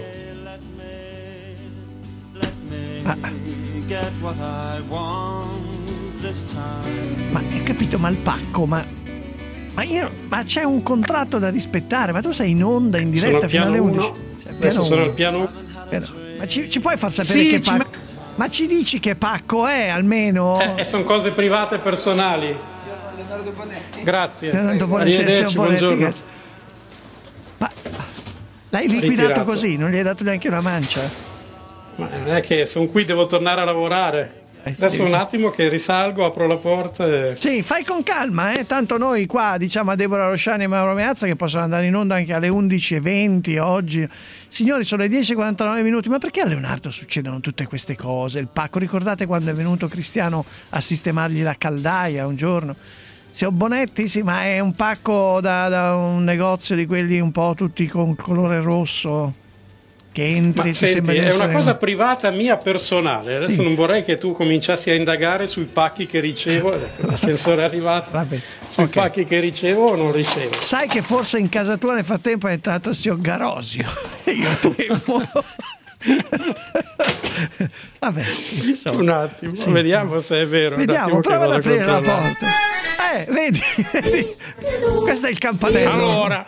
S4: Ma hai capito, ma il pacco, ma c'è un contratto da rispettare, ma tu sei in onda in diretta fino alle 11.
S15: Adesso sono al piano
S4: 1. Ma ci puoi far sapere che pacco? Ma ci dici che pacco è almeno?
S15: Sono cose private e personali. Grazie.
S4: Arrivederci, buongiorno. Ma l'hai liquidato così? Non gli hai dato neanche una mancia?
S15: Ma non è che sono qui, devo tornare a lavorare. Adesso un attimo che risalgo, apro la porta e...
S4: Sì, fai con calma, tanto noi qua diciamo a Deborah Rosciani e Mauro Meazza che possono andare in onda anche alle 11:20 oggi. Signori, sono le 10:49 minuti, ma perché a Leonardo succedono tutte queste cose? Il pacco, ricordate quando è venuto Cristiano a sistemargli la caldaia un giorno? Siamo Bonetti, sì, ma è un pacco da un negozio di quelli un po' tutti con colore rosso. Che entri,
S15: senti, è una cosa privata mia, personale. Adesso non vorrei che tu cominciassi a indagare sui pacchi che ricevo. L'ascensore è arrivato. Sui pacchi che ricevo o non ricevo.
S4: Sai che forse in casa tua nel frattempo è entrato il signor Garosio. Io temo. Vabbè,
S15: un attimo, vediamo se è vero.
S4: Vediamo, prova ad aprire la porta. Vedi? Questo è il campanello.
S15: Allora,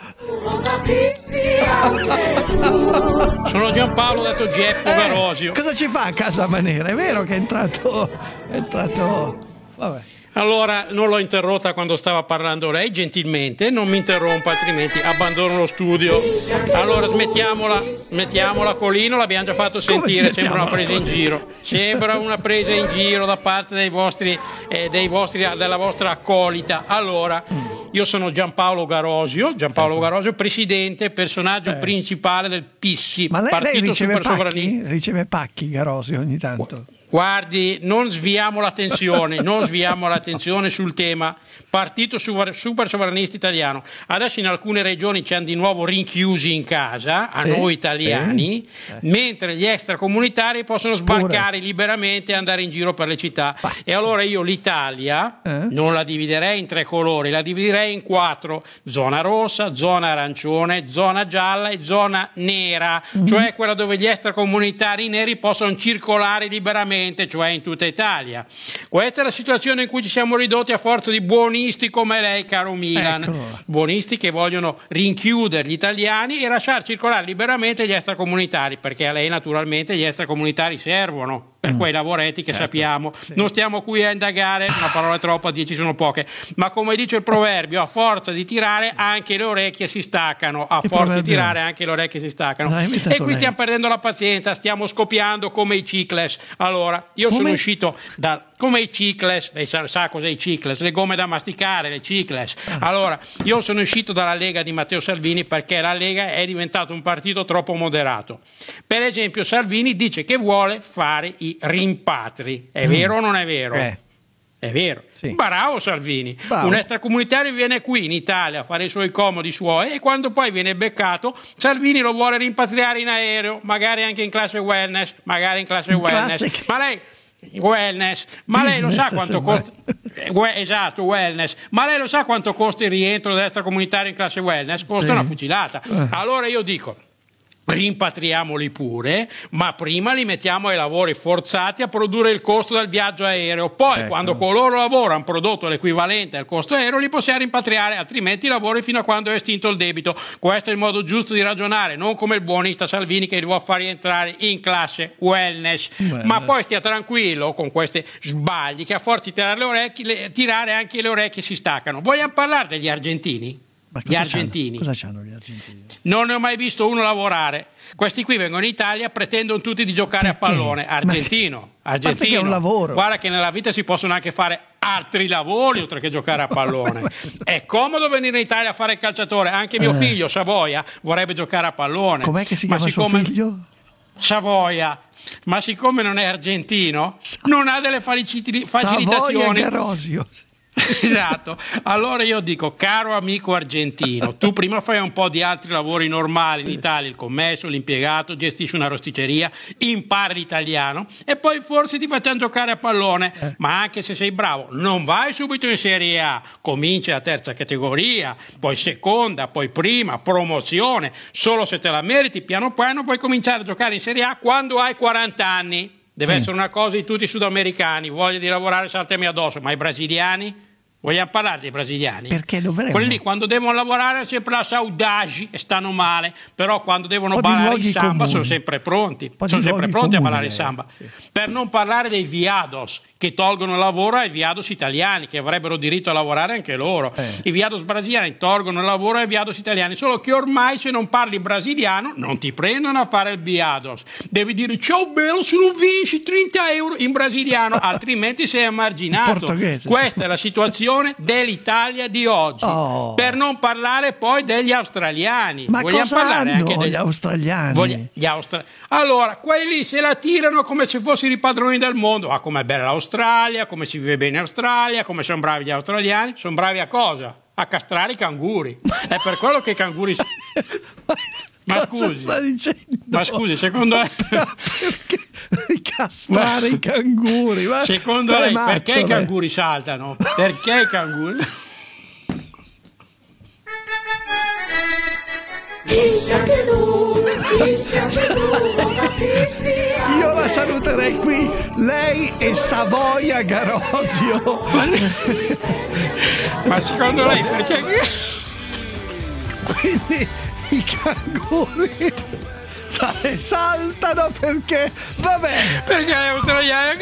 S15: sono Giampaolo, detto Geppo Garosio.
S4: Cosa ci fa a casa Manera? È vero che è entrato. Vabbè.
S15: Allora, non l'ho interrotta quando stava parlando lei, gentilmente, non mi interrompa, altrimenti abbandono lo studio. Allora, smettiamola, Colino, l'abbiamo già fatto sentire, sembra una presa in giro. Sembra una presa in giro da parte della vostra accolita. Allora, io sono Giampaolo Garosio, presidente, personaggio principale del PISSI,
S4: ma lei
S15: partito
S4: riceve
S15: super sovranista.
S4: Riceve pacchi Garosio ogni tanto?
S15: Guardi, non sviamo l'attenzione sul tema partito super sovranista italiano. Adesso in alcune regioni ci hanno di nuovo rinchiusi in casa, a noi italiani, mentre gli extracomunitari possono sbarcare liberamente e andare in giro per le città. E allora io l'Italia non la dividerei in 3 colori, la dividerei in 4: zona rossa, zona arancione, zona gialla e zona nera, cioè quella dove gli extracomunitari neri possono circolare liberamente, cioè in tutta Italia. Questa è la situazione in cui ci siamo ridotti a forza di buonisti come lei, caro Milan. Eccolo. Buonisti che vogliono rinchiudere gli italiani e lasciar circolare liberamente gli extracomunitari, perché a lei naturalmente gli extracomunitari servono per quei lavoretti che sappiamo. Non stiamo qui a indagare, una parola è troppa, 10 sono poche, ma come dice il proverbio, a forza di tirare anche le orecchie si staccano, e qui stiamo perdendo la pazienza, stiamo scoppiando come i Cicles. Allora, io sono uscito come i Cicles, lei sa cos'è i Cicles, le gomme da masticare, le Cicles. Allora, io sono uscito dalla Lega di Matteo Salvini perché la Lega è diventato un partito troppo moderato. Per esempio, Salvini dice che vuole fare i rimpatri. È vero o non è vero? È vero. Sì. Bravo Salvini. Un extracomunitario viene qui in Italia a fare i suoi comodi suoi e quando poi viene beccato, Salvini lo vuole rimpatriare in aereo, magari anche in classe wellness, Ma lei wellness, ma lei lo sa quanto costa? Esatto, wellness. Ma lei lo sa quanto costa il rientro dell'extracomunitario in classe wellness? Costa una fucilata. Allora io dico, rimpatriamoli pure, ma prima li mettiamo ai lavori forzati a produrre il costo del viaggio aereo. Poi, quando con loro lavoro hanno prodotto l'equivalente al costo aereo, li possiamo rimpatriare, altrimenti lavori fino a quando è estinto il debito. Questo è il modo giusto di ragionare, non come il buonista Salvini che li vuole far rientrare in classe wellness. Ma poi stia tranquillo con questi sbagli che a forza di tirare anche le orecchie si staccano. Vogliamo parlare degli argentini? Gli argentini.
S4: Cosa c'hanno gli argentini?
S15: Non ne ho mai visto uno lavorare. Questi qui vengono in Italia, pretendono tutti di giocare a pallone. Argentino.
S4: È un lavoro.
S15: Guarda che nella vita si possono anche fare altri lavori oltre che giocare a pallone. È comodo venire in Italia a fare il calciatore. Anche mio figlio Savoia vorrebbe giocare a pallone.
S4: Com'è che si chiama suo figlio?
S15: Savoia. Ma siccome non è argentino, non ha delle facilitazioni.
S4: Savoia Garosio.
S15: Esatto. Allora io dico, caro amico argentino, tu prima fai un po' di altri lavori normali in Italia, il commesso, l'impiegato, gestisci una rosticceria, impari l'italiano e poi forse ti facciamo giocare a pallone. Ma anche se sei bravo, non vai subito in Serie A, cominci la terza categoria, poi seconda, poi prima, promozione. Solo se te la meriti, piano piano puoi cominciare a giocare in Serie A quando hai 40 anni. Deve essere una cosa di tutti i sudamericani, voglia di lavorare saltami addosso, ma i brasiliani? Vogliamo parlare dei brasiliani?
S4: Perché dovremmo?
S15: Quelli lì quando devono lavorare hanno sempre la saudade e stanno male, però quando devono ballare il samba sono sempre pronti. Sono sempre pronti a ballare il samba. Sì. Per non parlare dei viados che tolgono il lavoro ai viados italiani che avrebbero diritto a lavorare anche loro. I viados brasiliani tolgono il lavoro ai viados italiani, solo che ormai se non parli brasiliano non ti prendono a fare il viados. Devi dire ciao bello, sono vinci 30 euro in brasiliano, altrimenti sei emarginato. Questa è la situazione dell'Italia di oggi. Per non parlare poi degli australiani.
S4: Ma vogliamo parlare anche degli australiani?
S15: Allora, quelli se la tirano come se fossero i padroni del mondo. Ah, com'è bella l'Australia, come si vive bene in Australia, come sono bravi gli australiani. Sono bravi a cosa? A castrare i canguri. È per quello che i canguri... Ma scusi, secondo lei
S4: perché castrare i canguri?
S15: Secondo lei perché i canguri saltano? Perché i canguri?
S4: Io la saluterei qui, lei e Savoia Garosio.
S15: Ma secondo lei perché?
S4: Quindi i canguri saltano perché
S15: perché gli australiani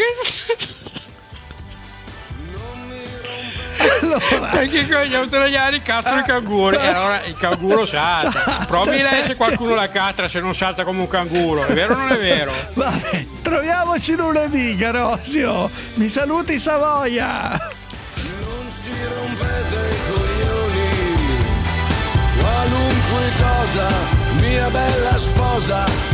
S15: perché gli australiani castrano i canguri e allora il canguro salta. Provi lei se qualcuno la castra se non salta come un canguro, è vero o non è vero?
S4: Vabbè, troviamoci lunedì, Garosio. Mi saluti Savoia.
S7: Non ci rompete i coglioni, qualunque cosa, mia bella sposa,